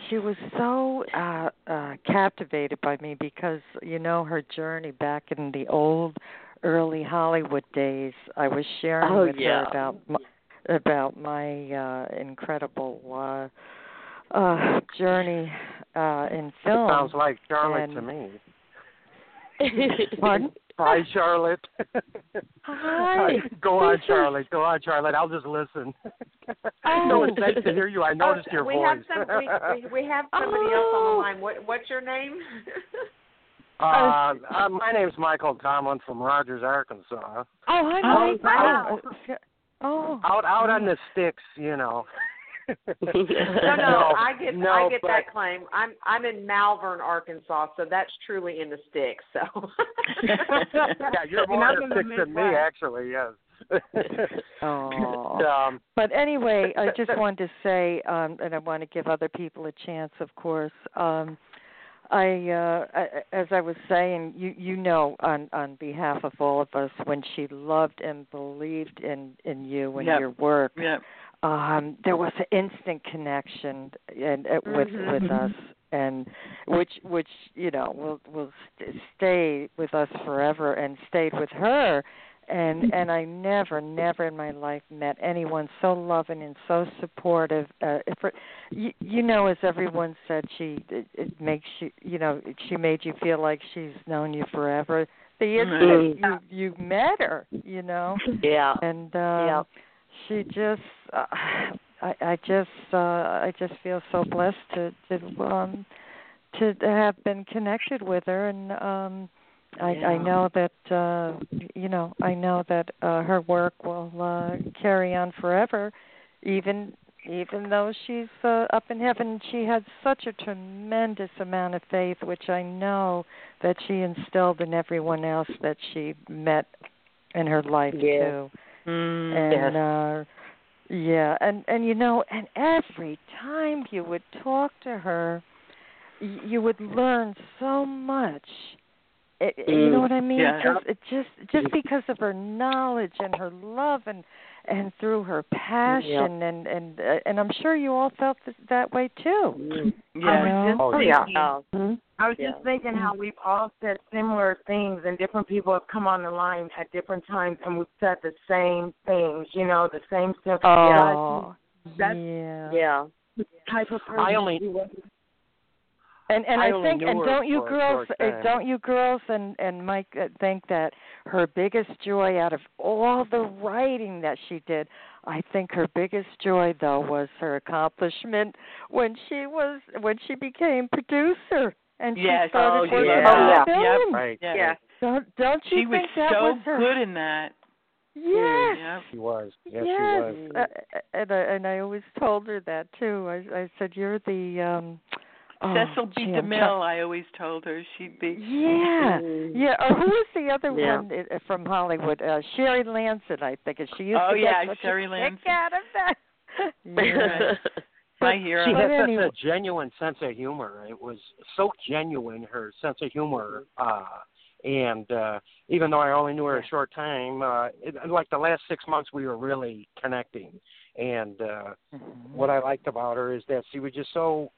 S1: captivated by me because her journey back in the old early Hollywood days. I was sharing with her about my incredible journey in film.
S8: Sounds like Charlotte to me.
S1: Pardon?
S8: Hi, Charlotte.
S1: Hi.
S8: Go on, Charlotte. Go on, Charlotte. I'll just listen. No, it's nice to hear you. I noticed your
S2: we
S8: voice.
S2: We have somebody else on the line. What's your name?
S8: My name's Michael Tomlin from Rogers, Arkansas.
S1: Oh, hi, Mike.
S8: Out on the sticks,
S2: No, I get that claim. I'm in Malvern, Arkansas, so that's truly in the sticks. So
S8: yeah, you're more in the sticks than me, actually. Yes.
S1: But anyway, I just wanted to say, and I want to give other people a chance, of course. As I was saying, on behalf of all of us, when she loved and believed in you and your work.
S3: Yep.
S1: There was an instant connection with us, and which will stay with us forever, and stayed with her. And I never in my life met anyone so loving and so supportive. As everyone said, it makes you, she made you feel like she's known you forever. The instant you met her,
S5: Yeah.
S1: And she just, I just feel so blessed to have been connected with her, and I know that her work will carry on forever, even though she's up in heaven. She had such a tremendous amount of faith, which I know that she instilled in everyone else that she met in her life too. And and every time you would talk to her, you would learn so much. You know what I mean?
S3: Yeah.
S1: Just because of her knowledge and her love and through her passion and I'm sure you all felt that way too.
S3: Yeah.
S6: I was just thinking how we've all said similar things, and different people have come on the line at different times, and we've said the same things. The same stuff. That's the type of person she was.
S1: And I think, and don't you girls and Mike think that her biggest joy out of all the writing that she did, I think her biggest joy though was her accomplishment when she became producer and she started working on film.
S3: Yep.
S8: Right.
S5: Yeah.
S1: Don't you
S3: She was
S1: think that
S3: so
S1: was her?
S3: good in that.
S1: Yes.
S3: Yep.
S8: She was. Yes,
S1: yes.
S8: she was.
S1: And I always told her that too. I said you're the
S3: Cecil B. DeMille, I always told her she'd be.
S1: Yeah. Or who was the other
S5: Yeah.
S1: one from Hollywood? Sherry Lanson, I think. And she used to get such
S3: Sherry
S1: a
S3: Lanson.
S1: kick out of that. Yeah.
S3: My hero.
S8: She had
S1: anyway.
S8: such a genuine sense of humor. It was so genuine, her sense of humor. And even though I only knew her a short time, like the last 6 months, we were really connecting. And what I liked about her is that she was just so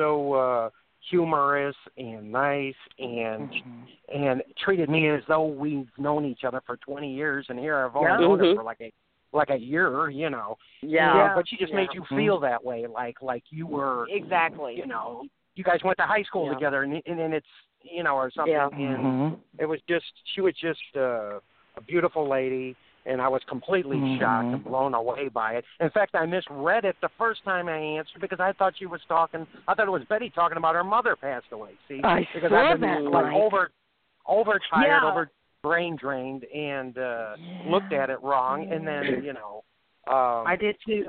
S8: humorous and nice, and treated me as though we've known each other for 20 years, and here I've only known her for like a year, you know.
S5: Yeah.
S8: But she just made you feel that way, like you were
S2: Exactly.
S8: You know, you guys went to high school together, and it's, you know, or something.
S5: Yeah.
S8: And it was just, she was just a beautiful lady, and I was completely shocked and blown away by it. In fact, I misread it the first time I answered because I thought she was talking. I thought it was Betty talking about her mother passed away. See, because
S1: saw
S8: I've been
S1: that,
S8: like overtired, over brain drained, and looked at it wrong, and then you know.
S6: I did too.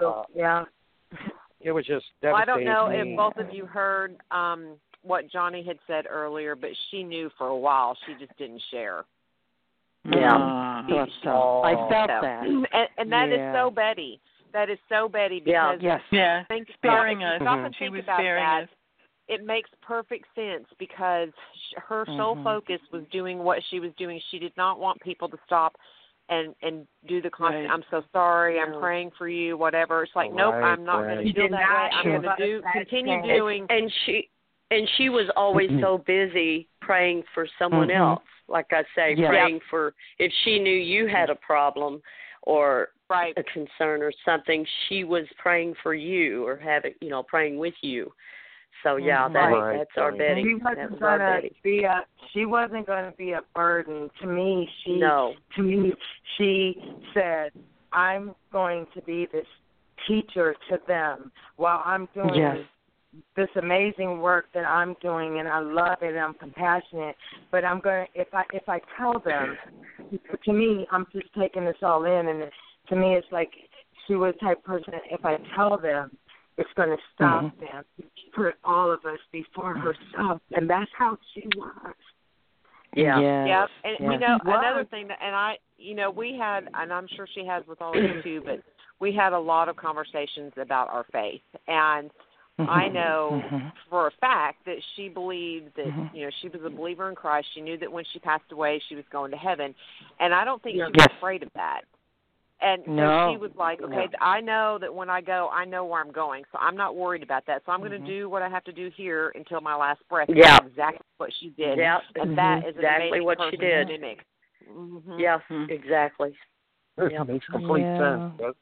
S8: It was just devastating.
S2: Well, I don't know
S8: to me.
S2: if both of you heard what Johnny had said earlier, but she knew for a while. She just didn't share.
S5: Yeah.
S1: I felt that.
S2: And that is so Betty. That is so Betty because
S3: sparing us.
S2: She was
S3: sparing us.
S2: It makes perfect sense because her sole focus was doing what she was doing. She did not want people to stop and do the constant, I'm so sorry, I'm praying for you, whatever. It's like, nope, I'm not going to feel that way. I'm going to continue doing.
S5: And she was always so busy praying for someone else. Like I say, praying for, if she knew you had a problem or a concern or something, she was praying for you or praying with you. So that's our Betty.
S6: She wasn't going to be a burden to me. She said, I'm going to be this teacher to them while I'm doing this amazing work that I'm doing, and I love it, and I'm compassionate. But I'm going to, if I tell them, to me, I'm just taking this all in, and to me, it's like she was the type of person. If I tell them, it's going to stop them. She put all of us before herself, and that's how she was.
S2: Yeah. And you know, another thing that, and I, you know, we had, and I'm sure she has with all of you too, but we had a lot of conversations about our faith, and I know for a fact that she believed that, you know, she was a believer in Christ. She knew that when she passed away, she was going to heaven, and I don't think she was afraid of that. And so she was like, okay, I know that when I go, I know where I'm going, so I'm not worried about that. So I'm going to do what I have to do here until my last breath.
S5: Yeah.
S2: That's exactly what she did.
S5: Yeah.
S2: And that is
S5: exactly what she did.
S2: To mimic.
S5: Yeah, exactly.
S8: It makes complete sense. But,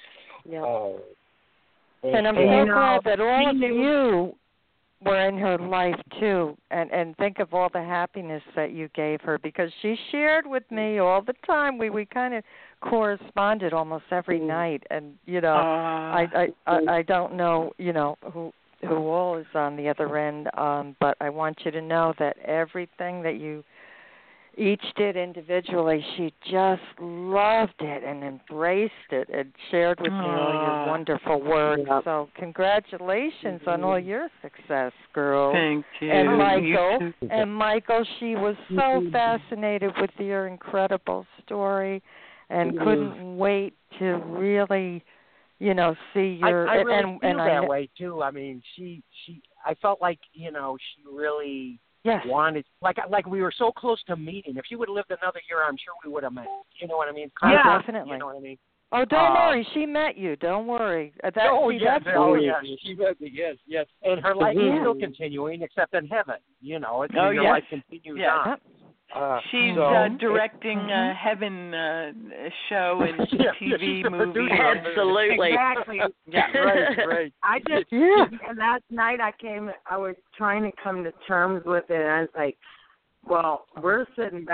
S1: and I'm so glad that all of you were in her life too, and think of all the happiness that you gave her, because she shared with me all the time. We kind of corresponded almost every night, and you know, I don't know, you know, who all is on the other end, but I want you to know that everything that you each did individually, she just loved it and embraced it and shared with me all your wonderful work. So congratulations on all your success, girl.
S3: Thank you.
S1: And Michael, she was so fascinated with your incredible story and couldn't wait to really, you know, see your.
S8: I really feel that way too. I mean, I felt like, you know, she really. Wanted, like we were so close to meeting. If she would have lived another year, I'm sure we would have met. You know what I mean?
S1: Definitely.
S8: You know what I mean?
S1: Oh, don't worry. She met you. Don't worry.
S8: She met me. Yes. And her life is still continuing, except in heaven. You know, your life continues on.
S3: She's directing a Heaven show and TV movie.
S5: Absolutely.
S6: Exactly.
S8: Right.
S6: I just last night I was trying to come to terms with it, and I was like, well, we're sitting back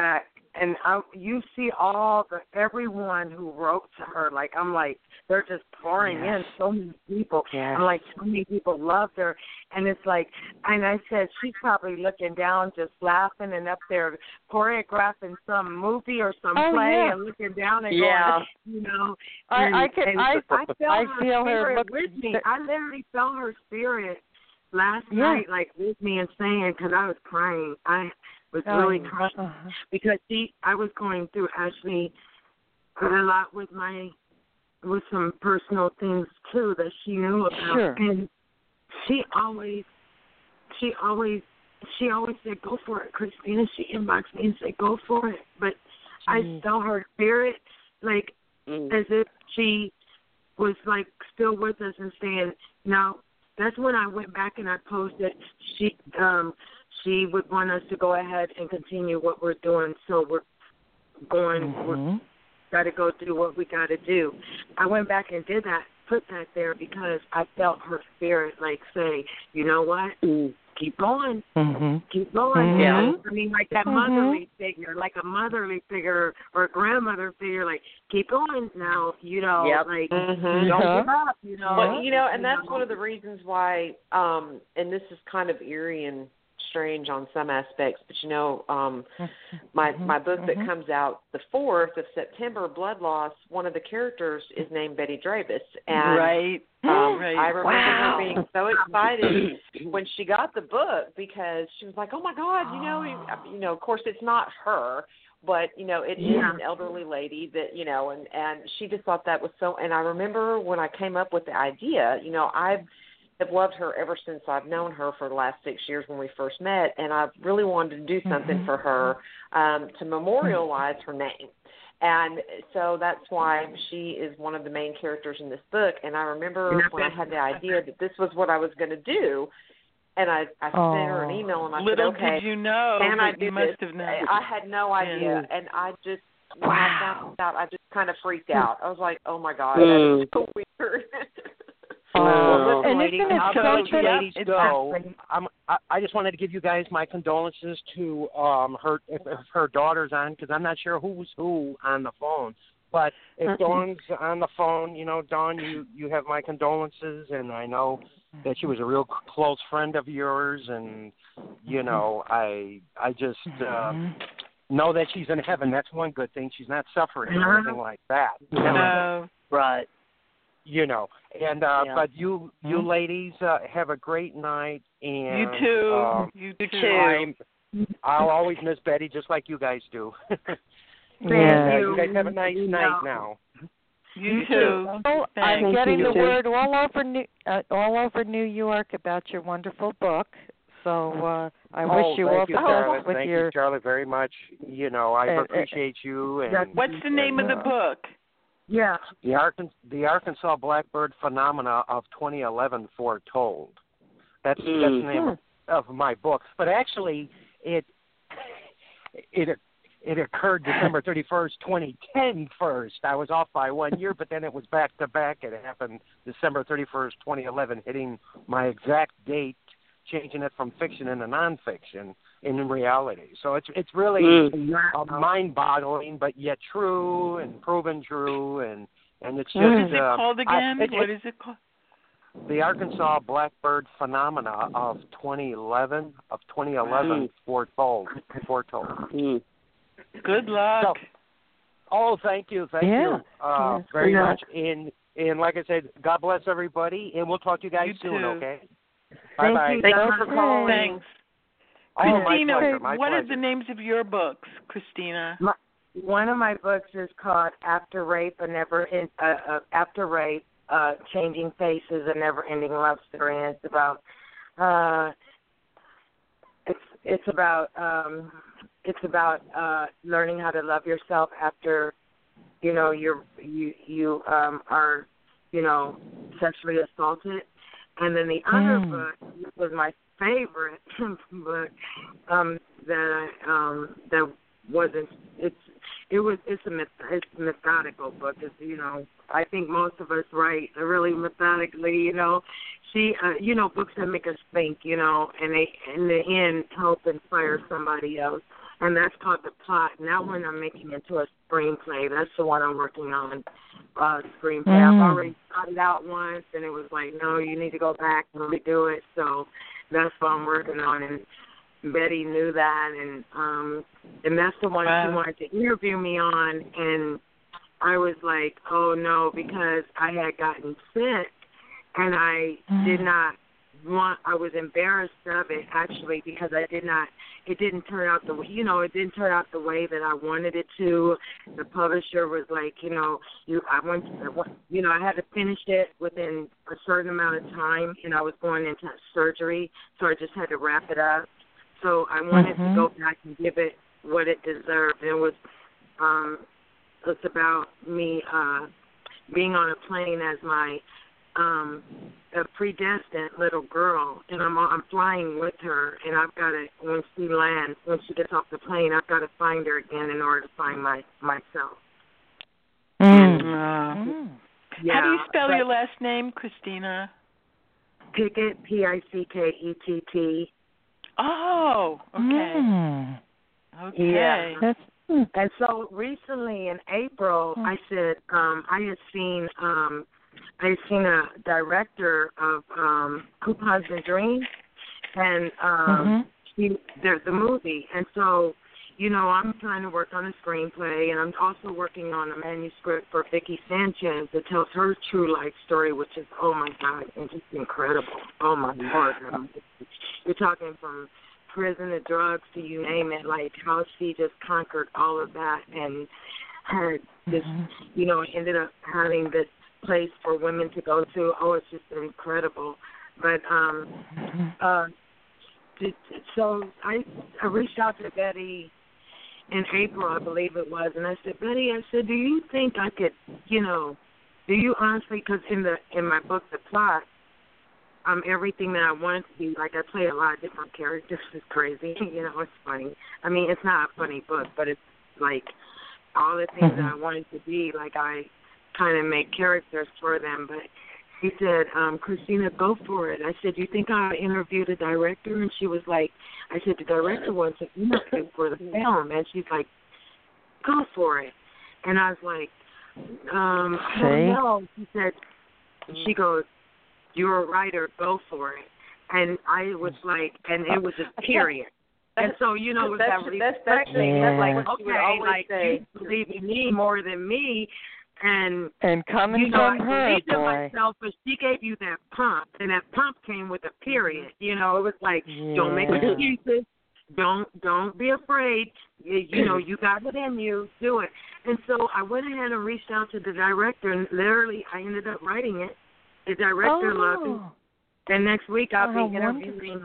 S6: you see everyone who wrote to her. Like I'm like they're just pouring in so many people.
S5: Yes.
S6: I'm like so many people loved her, and it's like, and I said she's probably looking down, just laughing, and up there choreographing some movie or some play, and looking down and going, you know.
S1: I feel her
S6: look with me. I literally felt her spirit last night, like with me and saying, because I was crying. I was really crying because I was going through actually a lot with some personal things too that she knew about.
S1: Sure.
S6: And she always said, "Go for it, Christina." She inboxed me and said, "Go for it." But I felt her spirit, like as if she was like still with us and saying, "No." That's when I went back and I posted she would want us to go ahead and continue what we're doing, so we're got to go do what we got to do. I went back and did that, put that there because I felt her spirit like say, you know what, keep going, keep going.
S5: Yeah.
S6: I mean, like that motherly figure, like a motherly figure or a grandmother figure, like keep going now, you know, like don't give up, you know.
S2: Well, you know, and that's one of the reasons why, and this is kind of eerie and strange on some aspects, but you know, my book that comes out the 4th of September, Blood Loss, one of the characters is named Betty Dravis, and I remember her being so excited when she got the book because she was like, "Oh my God, you know, of course it's not her." But, you know, it is an elderly lady that, you know, and she just thought that was so, and I remember when I came up with the idea, you know, I've loved her ever since I've known her for the last 6 years when we first met, and I really wanted to do something for her to memorialize her name. And so that's why she is one of the main characters in this book. And I remember when I had the idea that this was what I was going to do, and I sent her an email and I said, okay,
S3: did you know,
S2: can I do
S3: you must
S2: this?
S3: have known.
S2: I had no idea, and I just, when I found out, I just kind of freaked out. I was like, oh my God, that is so weird.
S8: Well,
S1: and
S8: ladies,
S1: isn't it
S8: I'll
S1: so
S8: let you ladies
S1: it's
S8: go. I just wanted to give you guys my condolences to if her daughter's on, because I'm not sure who's who on the phone. But if Dawn's on the phone, you know, Dawn, you have my condolences, and I know that she was a real close friend of yours, and you know, I just know that she's in heaven. That's one good thing. She's not suffering or anything like that.
S5: Right.
S8: You know, and but you ladies have a great night, and
S3: you too. You too.
S8: I'll always miss Betty, just like you guys do. You guys have a nice night now.
S3: You too.
S1: Oh, I'm getting the word all over New York about your wonderful book. So I wish you all the best with
S8: Thank
S1: your.
S8: you, Charlotte, very much. You know, I appreciate you. And
S3: what's the name of the book?
S6: Yeah.
S8: The Arkansas Blackbird Phenomena of 2011 Foretold. That's the name of my book. But actually, it occurred December 31st, 2010 first. I was off by 1 year, but then it was back to back. It happened December 31st, 2011, hitting my exact date, changing it from fiction into nonfiction in reality. So it's really mind-boggling, but yet true and proven true, and it's just.
S3: What is it called again? What is it called?
S8: The Arkansas Blackbird Phenomena of 2011 foretold.
S3: Good luck.
S8: So, thank you very much. And like I said, God bless everybody, and we'll talk to you guys soon. Okay. Bye-bye.
S6: Thank you for calling.
S3: Thanks. Christina, what are the names of your books, Christina?
S6: One of my books is called After Rape, Changing Faces, a Never-Ending Love Story, and it's about learning how to love yourself after, you know, you are, you know, sexually assaulted. And then the other book was my favorite book that wasn't. It's a methodical book. It's, you know, I think most of us write really methodically. You know, you know, books that make us think. You know, and they in the end help inspire somebody else. and that's called The Plot. And that one I'm making into a screenplay. That's the one I'm working on, screenplay. I've already started out once, and it was like, no, you need to go back and redo it. So that's what I'm working on, and Betty knew that, and that's the one she wanted to interview me on, and I was like, oh no, because I had gotten sick, and I did not I was embarrassed of it actually, because it didn't turn out the way that I wanted it to. The publisher was like, I had to finish it within a certain amount of time, and I was going into surgery, so I just had to wrap it up. So I wanted to go back and give it what it deserved. It was it's about me being on a plane as my a predestined little girl, and I'm flying with her, and I've got to, when she gets off the plane, I've got to find her again in order to find myself.
S3: How do you spell your last name, Christina?
S6: Pickett, Pickett.
S3: Oh, okay. Okay.
S6: Yeah. And so recently in April, I said I had seen a director of Coupons and Dreams, and there's the movie, and so I'm trying to work on a screenplay, and I'm also working on a manuscript for Vicki Sanchez that tells her true life story, which is, oh my God, it's just incredible. Oh my Lord, you're talking from prison to drugs to you name it, like how she just conquered all of that and had this, ended up having this place for women to go to. Oh, it's just incredible. But so I reached out to Betty in April, I believe it was, and I said, Betty, do you think I could, do you honestly, because in my book, The Plot, I'm everything that I wanted to be. Like, I play a lot of different characters. It's crazy. It's funny. I mean, it's not a funny book, but it's like all the things that I wanted to be. Like, I kind of make characters for them. But she said, Christina, go for it. I said, do you think I'll interview the director? And she was like, I said, the director wants to interview for the film. And she's like, go for it. And I was like, I don't know. She goes, you're a writer, go for it. And I was like, and it was a period. And so, it was that thing. That's like, okay, like, you believe in me more than me. And
S1: coming from her,
S6: I believed in
S1: boy.
S6: myself, but she gave you that pump, and that pump came with a period. It was like, don't make excuses. Don't be afraid. You got it in you. Do it. And so I went ahead and reached out to the director, and literally I ended up writing it. The director loved it. And next week I'll be interviewing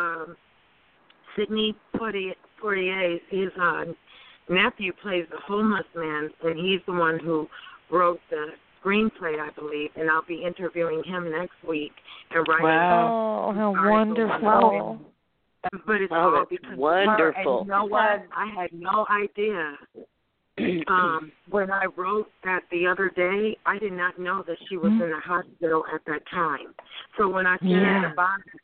S6: Sidney Poitier. His nephew plays the homeless man, and he's the one who wrote the screenplay, I believe. And I'll be interviewing him next week and writing.
S1: Wow! How wonderful!
S6: But it's all because
S5: wonderful.
S6: And you know what? I had no idea. When I wrote that the other day, I did not know that she was in the hospital at that time. So when I said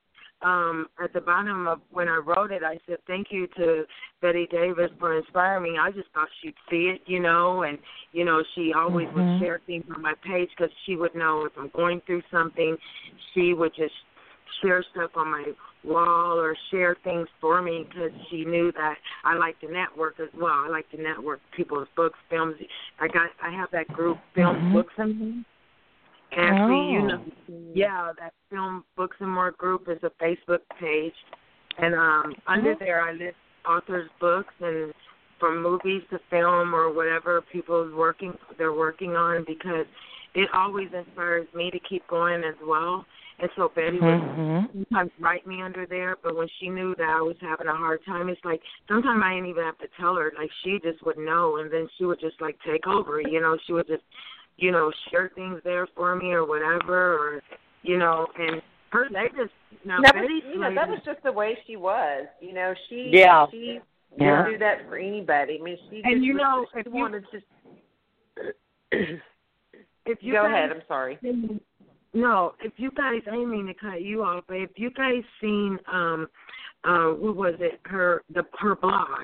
S6: at the bottom of when I wrote it, I said, thank you to Betty Davis for inspiring me. I just thought she'd see it, and, she always would share things on my page because she would know if I'm going through something, she would just share stuff on my wall or share things for me because she knew that I like to network as well. I like to network people's books, films. I have that group, Film Books and More. Actually, that Film Books and More group is a Facebook page, and under there I list authors' books and from movies to film or whatever they're working on because it always inspires me to keep going as well. And so Betty would sometimes write me under there, but when she knew that I was having a hard time, it's like sometimes I didn't even have to tell her. Like she just would know, and then she would just like take over. She would just, share things there for me or whatever, or and her they just Betty's
S2: that was just the way she was. She didn't do that for anybody. I mean, she just wanted to.
S6: If you
S2: go ahead, I'm sorry.
S6: No, if you guys, I didn't mean to cut you off, but if you guys seen what was it? Her blog.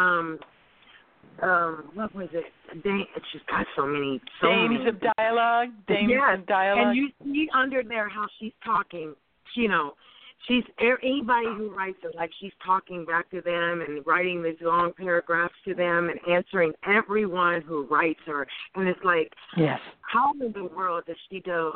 S6: What was it? She's got so many.
S3: Dames of Dialogue. Dames of Dialogue.
S6: And you see under there how she's talking. You know, she's anybody who writes it, like she's talking back to them and writing these long paragraphs to them and answering everyone who writes her. And it's like,
S1: yes,
S6: how in the world does she do?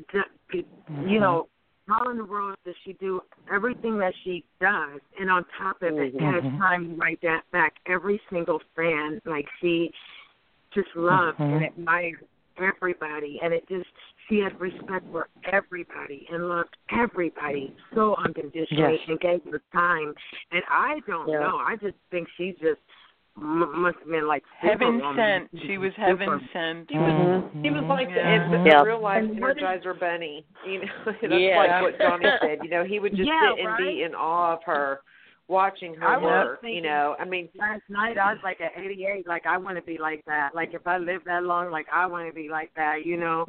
S6: You know, how in the world does she do everything that she does? And on top of it, has time to write that back. Every single fan, like she just loved and admired everybody, and it just, she had respect for everybody and loved everybody so unconditionally and gave her time. And I don't know. I just think she just must have been like
S3: heaven sent. She was heaven sent.
S2: She was like the real life Energizer Bunny. You know, that's like what Johnny said. You know, he would just sit and be in awe of her, watching her work. You know, I mean,
S6: last night I was like at 88. Like I want to be like that. Like if I live that long, like I want to be like that. You know,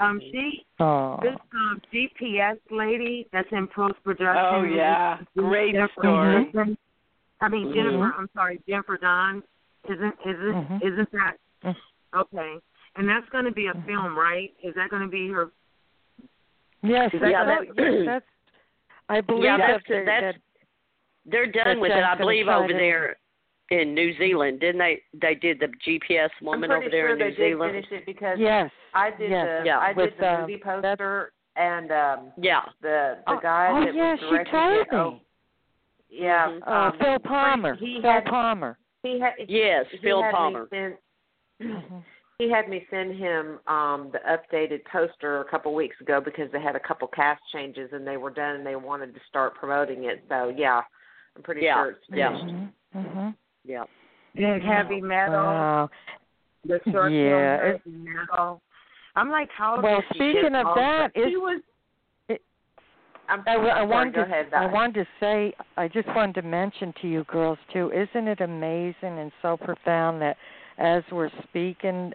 S6: this GPS lady that's in post production.
S3: Oh yeah, great story.
S6: I mean, Jennifer Don, isn't that okay? And that's going to be a film, right? Is that going to be her?
S1: Yes, that's. I believe that's.
S5: They're done with it, I believe, over there in New Zealand. Didn't they? They did the GPS woman over there in New Zealand.
S2: I'm pretty sure they did finish it because
S1: I
S2: did the movie poster and the guy that was directing it.
S1: Oh, yeah, Phil Palmer. Phil Palmer.
S5: Phil Palmer.
S2: He had me send him the updated poster a couple weeks ago because they had a couple cast changes and they were done and they wanted to start promoting it. So I'm pretty sure it's finished.
S6: And heavy metal.
S1: Wow.
S6: The short film metal. I'm like, how?
S1: Well, speaking of that, I wanted to say, I just wanted to mention to you girls too, isn't it amazing and so profound that as we're speaking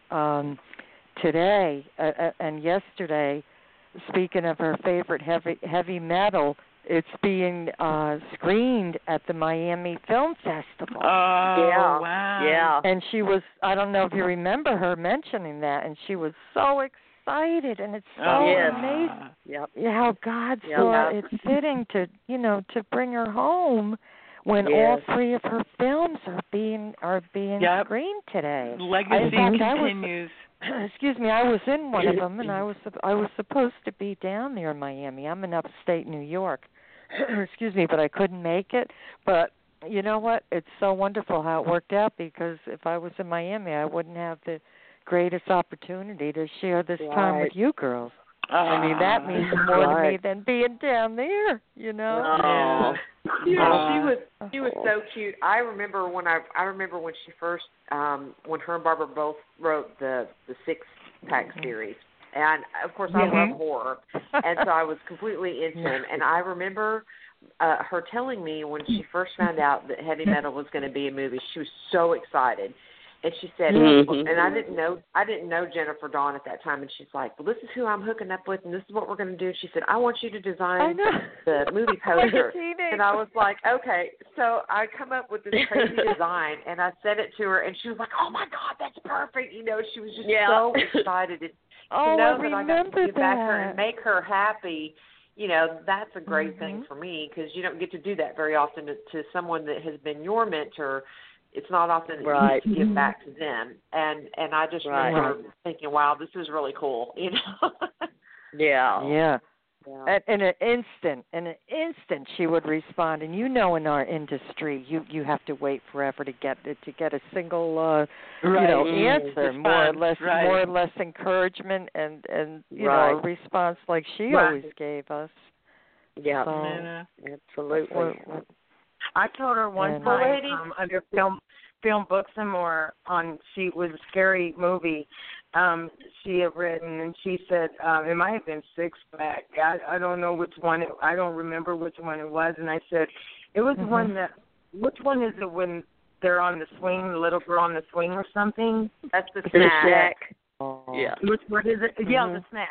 S1: today and yesterday, speaking of her favorite heavy metal, it's being screened at the Miami Film Festival.
S3: Oh, wow.
S5: Yeah.
S1: And she was, I don't know if you remember her mentioning that, and she was so excited, and it's so amazing how God saw it fitting to bring her home when all three of her films are being screened today.
S3: Legacy continues.
S1: Excuse me, I was in one of them, and I was supposed to be down there in Miami. I'm in upstate New York. Excuse me, but I couldn't make it. But you know what? It's so wonderful how it worked out, because if I was in Miami, I wouldn't have the greatest opportunity to share this time with you girls. I mean, that means more to me than being down there, you know.
S2: She was so cute. I remember when she first when her and Barbara both wrote the 6-pack series. And of course I love horror. And so I was completely into them. And I remember her telling me when she first found out that heavy metal was going to be a movie, she was so excited. And she said, and I didn't know Jennifer Dawn at that time. And she's like, well, this is who I'm hooking up with, and this is what we're going to do. She said, I want you to design the movie poster. And I was like, okay. So I come up with this crazy design, and I sent it to her, and she was like, oh, my God, that's perfect. You know, she was just so excited to know that I got to give back her and make her happy. You know, that's a great thing for me, because you don't get to do that very often to someone that has been your mentor. It's not often that you give back to them, and I just remember thinking, "Wow, this is really cool," you know.
S1: Yeah. In an instant, she would respond. And you know, in our industry, you have to wait forever to get a single answer, more or less encouragement, and a response like she always gave us.
S5: Yeah,
S1: so,
S5: absolutely.
S6: I told her one time under Film Books and More she was a scary movie she had written, and she said it might have been 6-pack. I don't know which one. I don't remember which one it was. And I said it was one that. Which one is it when they're on the swing, the little girl on the swing or something?
S2: That's the snack.
S5: Yeah.
S6: What is it? Yeah, the snack.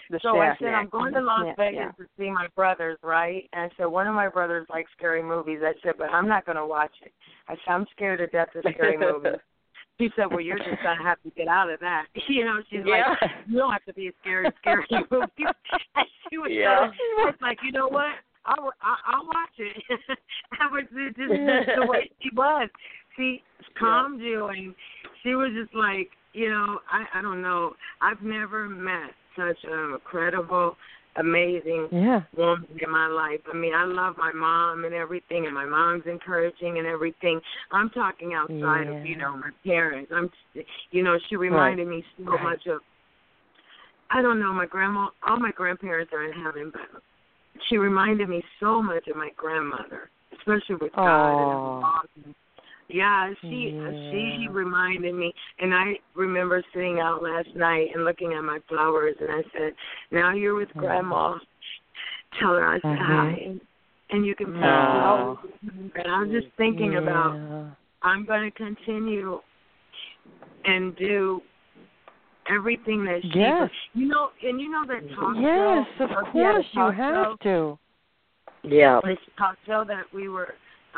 S6: So I said, I'm going to Las
S4: Yeah,
S6: Vegas
S4: yeah.
S6: to see my brothers, right? And I said, one of my brothers likes scary movies. I said, but I'm not going to watch it. I said, I'm scared to death of scary movies. She said, well, you're just going to have to get out of that. You know, she's like, you don't have to be scary movies. And she was, I was like, you know what? I'll watch it. I was just the way she was. She calmed you, and she was just like, you know, I don't know. I've never met such an incredible, amazing woman in my life. I mean, I love my mom and everything, and my mom's encouraging and everything. I'm talking outside of, you know, my parents. You know, she reminded me so much of, I don't know, my grandma, all my grandparents are in heaven, but she reminded me so much of my grandmother, especially with God and yeah, she reminded me, and I remember sitting out last night and looking at my flowers, and I said, now you're with Grandma. Tell her I said hi, and you can put flowers. And I was just thinking about, I'm going to continue and do everything that she, you know, and you know that talk show?
S1: Yes, of course, you have to.
S5: Yeah.
S6: This talk show that we were,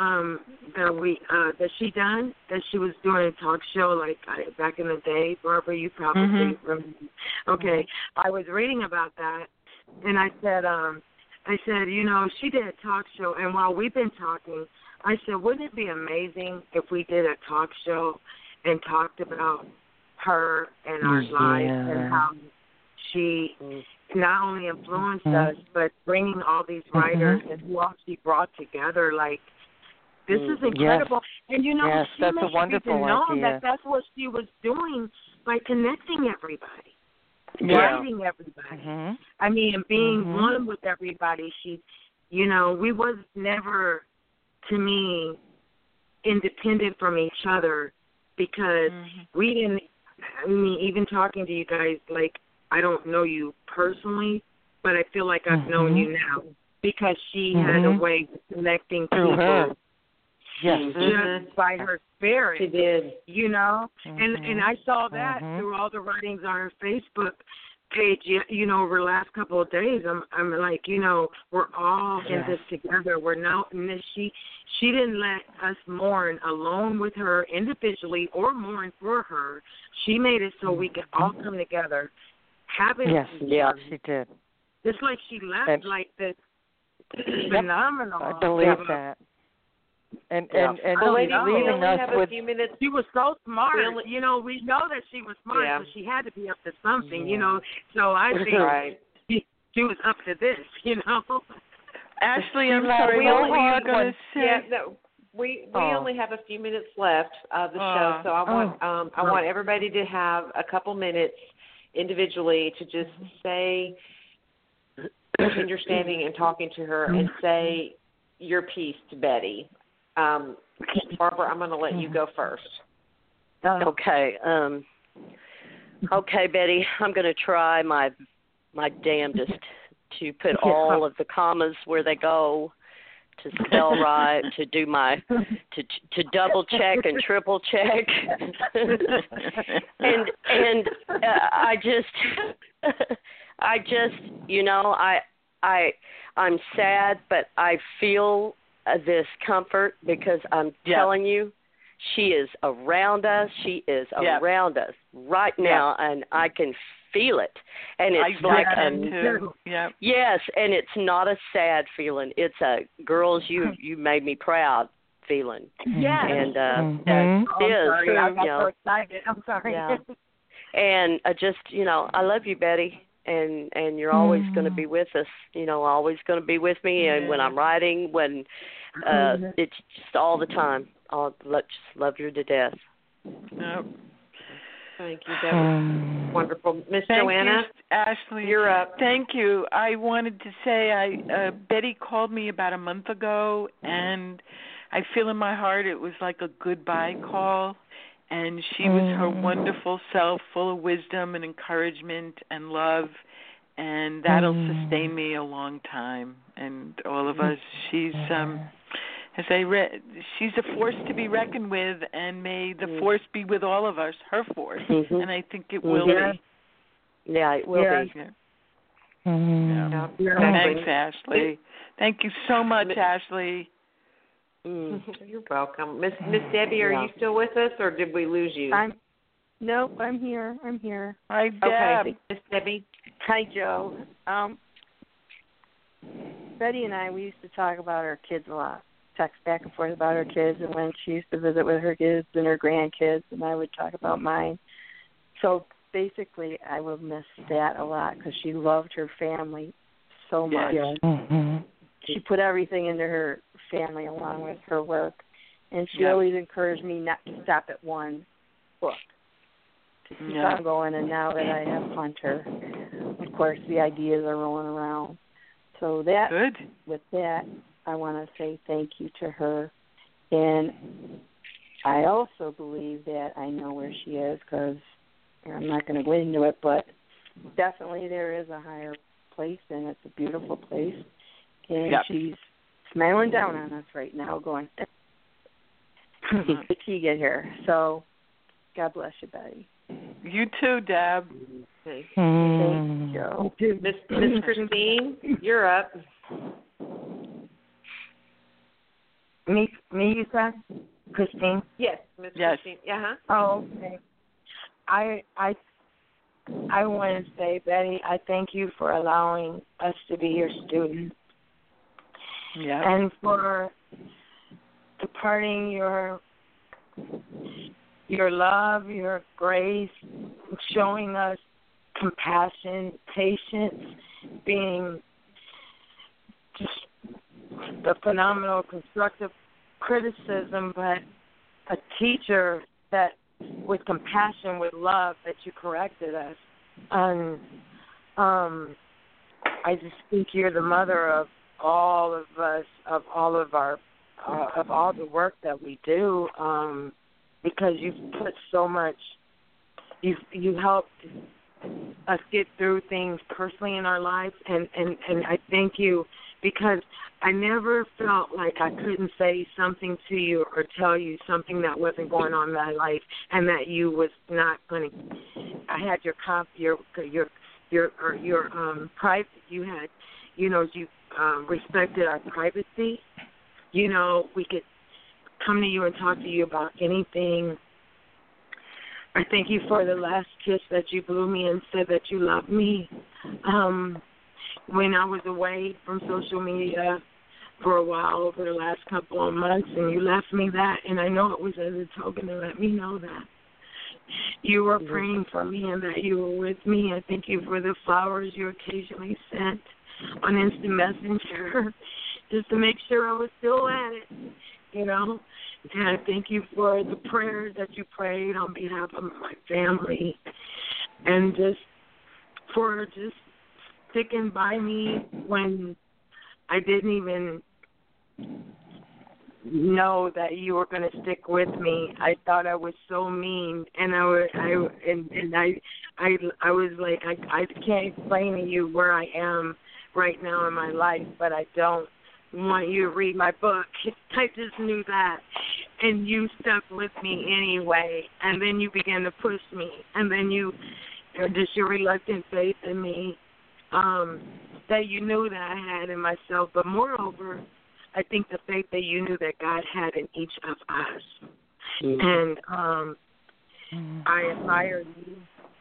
S6: that she was doing a talk show like back in the day. Barbara, you probably remember. Okay, I was reading about that, and I said, you know, she did a talk show, and while we've been talking, I said, wouldn't it be amazing if we did a talk show and talked about her and our lives and how she not only influenced us, but bringing all these writers and who all she brought together, like, this is incredible. And, you know, she
S1: that's
S6: made
S1: a wonderful
S6: people know
S1: idea.
S6: that that's what she was doing by connecting everybody, writing everybody. I mean, being one with everybody. She, you know, we was never, to me, independent from each other because we didn't, I mean, even talking to you guys, like, I don't know you personally, but I feel like I've known you now because she had a way of connecting people. Just by her spirit.
S2: She did.
S6: You know? And I saw that through all the writings on her Facebook page, you know, over the last couple of days. I'm like, you know, we're all in this together. We're now, and she didn't let us mourn alone with her individually or mourn for her. She made it so we could all come together.
S1: She did.
S6: Just like she left, like this phenomenal.
S1: I believe that. And leaving us with.
S6: She was so smart. You know, we know that she was smart, so she had to be up to something. You know, so I think she was up to this. You know.
S3: Ashley, I'm sorry. We
S2: only have a few minutes left of the show, so I want everybody to have a couple minutes individually to just say, when you're standing and talking to her, and say your piece to Betty. Barbara, I'm going to let you go first.
S5: Okay. Okay, Betty, I'm going to try my damnedest to put all of the commas where they go, to spell right, to do my to double check and triple check, and I just you know I'm sad, but I feel this comfort because I'm telling you, she is around us. She is around us right now, and I can feel it. And it's like yes, and it's not a sad feeling. It's a girls, you made me proud feeling.
S6: Yes.
S5: And
S6: I'm sorry. I got so excited. I'm sorry.
S5: Yeah. And just, you know, I love you, Betty. And you're always going to be with us, you know, always going to be with me. And when I'm writing, when it's just all the time. I'll just love you to death.
S3: Yep.
S2: Thank you. That was wonderful. Miss Joanna,
S3: Ashley,
S2: you're up.
S3: Thank you. I wanted to say Betty called me about a month ago, and I feel in my heart it was like a goodbye call. And she was her wonderful self, full of wisdom and encouragement and love, and that'll sustain me a long time. And all of us, she's she's a force to be reckoned with, and may the force be with all of us, her force. And I think it will be.
S5: Yeah, it will be.
S3: Yeah. Thanks, Ashley. Thank you so much, Ashley.
S2: You're welcome. Miss Debbie, are you still with us, or did we lose you?
S4: Nope, I'm here.
S3: Hi, Deb.
S2: Okay, Miss Debbie.
S4: Hi, Joe. Betty and I, we used to talk about our kids a lot, text back and forth about our kids, and when she used to visit with her kids and her grandkids, and I would talk about mine. So basically, I will miss that a lot because she loved her family so much.
S2: Yes.
S4: She put everything into her family along with her work, and she always encouraged me not to stop at one book, to keep on going. And now that I have Hunter, of course, the ideas are rolling around. So with that, I want to say thank you to her. And I also believe that I know where she is, because I'm not going to go into it, but definitely there is a higher place, and it's a beautiful place. And she's smiling down on us right now, going, did she get here? So God bless you, Betty.
S3: You too, Deb.
S2: Okay.
S4: Thank you.
S2: Miss Christine, you're up.
S6: Me, you said? Christine?
S2: Yes, Miss Christine.
S6: Oh, okay. I want to say, Betty, I thank you for allowing us to be your students.
S3: Yeah.
S6: And for departing your love, your grace, showing us compassion, patience, being just the phenomenal constructive criticism, but a teacher that with compassion, with love, that you corrected us. And I just think you're the mother of all of us, of all of our, of all the work that we do, because you've put so much. You helped us get through things personally in our lives, and I thank you, because I never felt like I couldn't say something to you or tell you something that wasn't going on in my life, and that you was not going to. I had your private. You had, you respected our privacy. We could come to you and talk to you about anything. I thank you for the last kiss that you blew me and said that you loved me. When I was away from social media for a while over the last couple of months, and you left me that, and I know it was as a token to let me know that you were praying for me and that you were with me. I thank you for the flowers you occasionally sent on Instant Messenger just to make sure I was still at it, And I thank you for the prayers that you prayed on behalf of my family, and just for just sticking by me when I didn't even know that you were going to stick with me. I thought I was so mean, and I was like, I can't explain to you where I am right now in my life, but I don't want you to read my book. I just knew that, and you stuck with me anyway, and then you began to push me, and then just your reluctant faith in me, that you knew that I had in myself, but moreover, I think the faith that you knew that God had in each of us. And I admire you.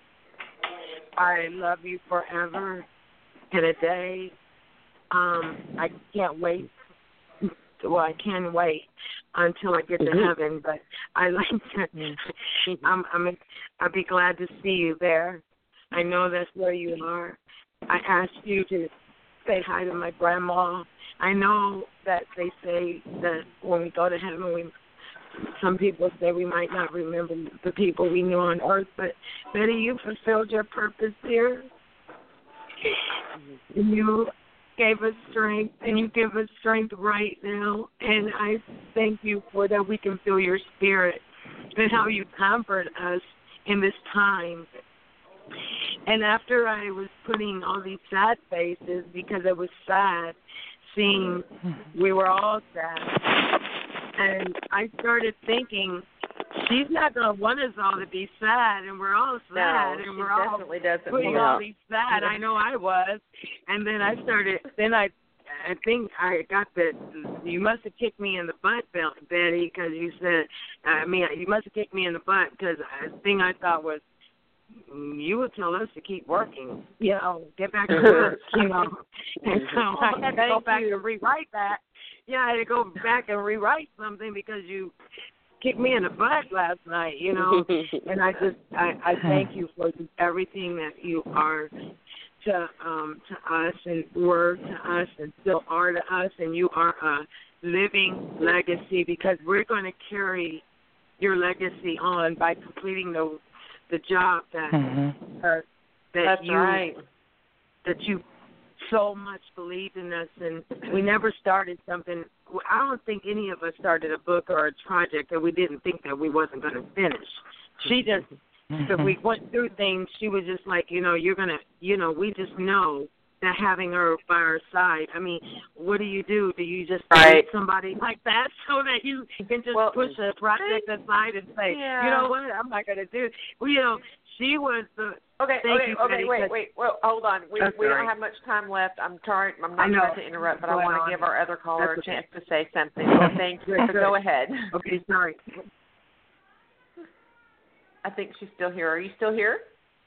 S6: I love you forever and a day. I can't wait. Well, I can wait until I get to heaven, but I like to. I'll be glad to see you there. I know that's where you are. I asked you to say hi to my grandma. I know that they say that when we go to heaven, some people say we might not remember the people we knew on earth, but Betty, you fulfilled your purpose here. You gave us strength, and you give us strength right now, and I thank you for that. We can feel your spirit and how you comfort us in this time. And after I was putting all these sad faces, because it was sad seeing we were all sad, and I started thinking she's not going to want us all to be sad, and we're all sad,
S2: no,
S6: and
S2: she
S6: we're all
S2: definitely doesn't
S6: putting
S2: want
S6: all these sad. I know I was, and then I think I got the. You must have kicked me in the butt, Betty, because you said. You must have kicked me in the butt because the thing I thought was, you would tell us to keep working, get back to work, And so I had to go back and rewrite that. Yeah, I had to go back and rewrite something because you kicked me in the butt last night, And I thank you for everything that you are to us and were to us and still are to us, and you are a living legacy because we're going to carry your legacy on by completing the job that
S2: That's
S6: you
S2: right.
S6: that you so much believed in us, and we never started something. I don't think any of us started a book or a project that we didn't think that we wasn't going to finish. She just, if we went through things, she was just like, you're going to, we just know that having her by our side. I mean, what do? Do you just meet somebody like that so that you can just push a project aside and say, you know what, I'm not going to do it. Well, she was the.
S2: Okay, wait. Well, hold on. We don't have much time left. I'm not trying to interrupt, but I want to give our other caller a chance to say something. So thank you. So go ahead.
S6: Okay, sorry.
S2: I think she's still here. Are you still here?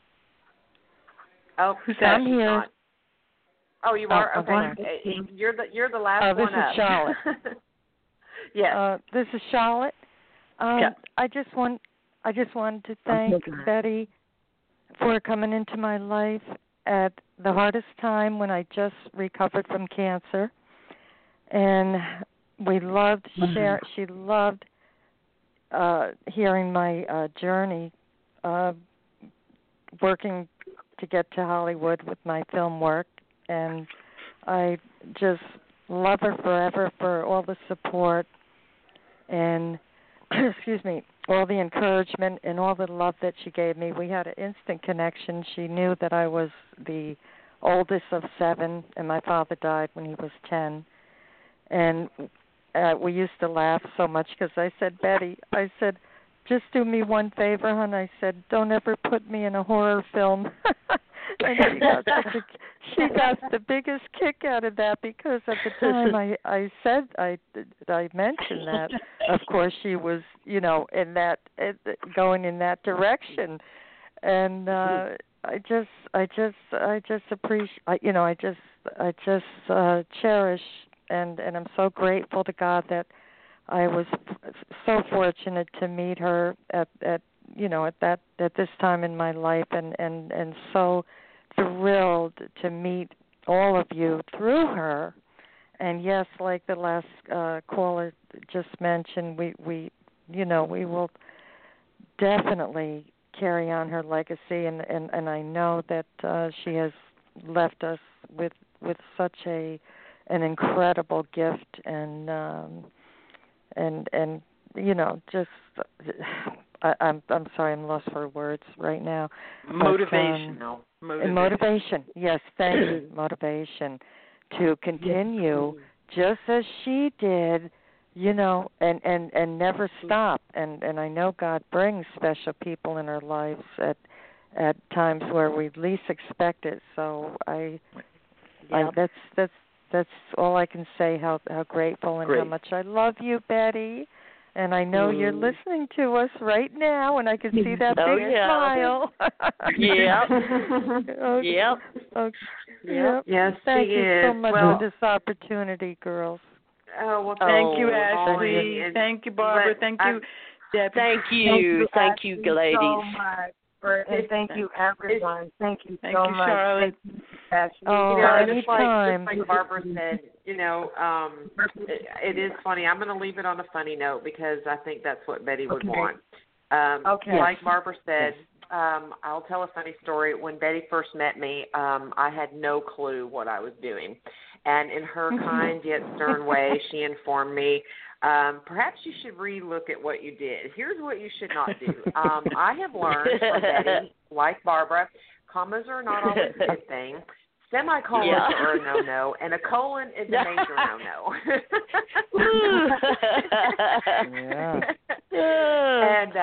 S2: Oh,
S1: I'm here.
S2: Not. Oh, you are? Okay. You're the last one up.
S1: This is Charlotte.
S2: Yes.
S1: This is Charlotte. I just wanted to thank Betty for coming into my life at the hardest time when I just recovered from cancer. And we loved she loved hearing my journey working to get to Hollywood with my film work. And I just love her forever for all the support and, all the encouragement and all the love that she gave me. We had an instant connection. She knew that I was the oldest of 7, and my father died when he was 10. And we used to laugh so much because I said, Betty, just do me one favor, hon. I said, don't ever put me in a horror film. And she got the biggest kick out of that because at the time I mentioned that, of course, she was, in that going in that direction, and I just appreciate, I just cherish, and I'm so grateful to God that I was so fortunate to meet her at this time in my life, and so thrilled to meet all of you through her. And yes, like the last caller just mentioned, we will definitely carry on her legacy, and I know that she has left us with such an incredible gift, and just I'm sorry, I'm lost for words right now.
S3: Motivation.
S1: Motivation. Yes, thank you. Motivation to continue just as she did, and never stop. And I know God brings special people in our lives at times where we least expect it. So that's all I can say. How grateful and how much I love you, Betty. And I know you're listening to us right now, and I can see that big smile. Yep.
S2: Yes,
S1: thank you
S2: is.
S1: so much for this opportunity, girls.
S2: Oh, well,
S3: thank you, Ashley. Thank you, Barbara. Thank you, Deb.
S5: Thank you, ladies.
S6: So much. Thank you, everyone. Thank you so much.
S3: Charlotte.
S6: Thank you,
S1: Ashley.
S2: Just like Barbara said, it is funny. I'm going to leave it on a funny note because I think that's what Betty would want. Like Barbara said, I'll tell a funny story. When Betty first met me, I had no clue what I was doing. And in her kind yet stern way, she informed me, perhaps you should re-look at what you did. Here's what you should not do. I have learned from Betty, like Barbara, commas are not always a good thing. Semicolons are a no-no, and a colon is a major no-no. And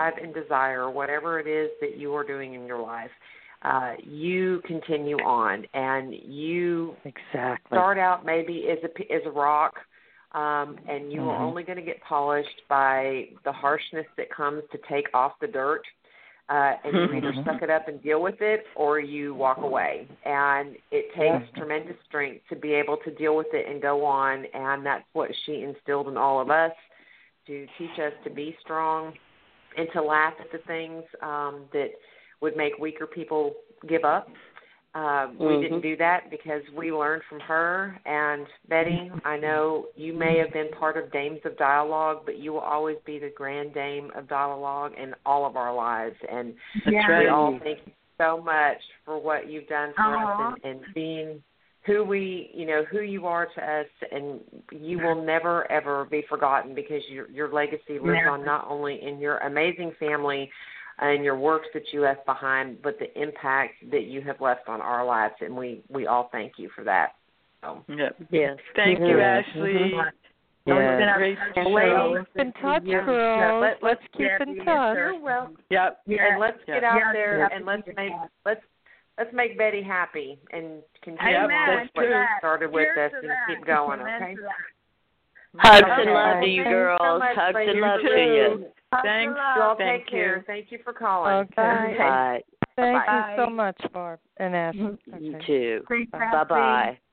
S2: drive and desire, whatever it is that you are doing in your life, you continue on, and you start out maybe as a rock, and you are only going to get polished by the harshness that comes to take off the dirt, and you either suck it up and deal with it, or you walk away. And it takes tremendous strength to be able to deal with it and go on, and that's what she instilled in all of us, to teach us to be strong and to laugh at the things that would make weaker people give up. We didn't do that because we learned from her. And Betty, I know you may have been part of Dames of Dialogue, but you will always be the grand dame of dialogue in all of our lives. And we all thank you so much for what you've done for us and being who you are to us, and you will never, ever be forgotten, because your legacy lives on not only in your amazing family and your works that you left behind, but the impact that you have left on our lives, and we all thank you for that. So.
S3: Yes. Thank you, Ashley.
S1: Ladies, keep in touch, girls. Let's keep in touch.
S3: Yep.
S2: And let's get out there and let's make Betty happy and continue what she started with us and keep going, okay?
S5: Hugs and love to you, girls. Hugs and love to you.
S3: Thanks.
S2: You all take care. Thank you for calling.
S1: Okay.
S5: Bye.
S1: Thank you so much, Barb and Ash.
S5: You too. Bye-bye.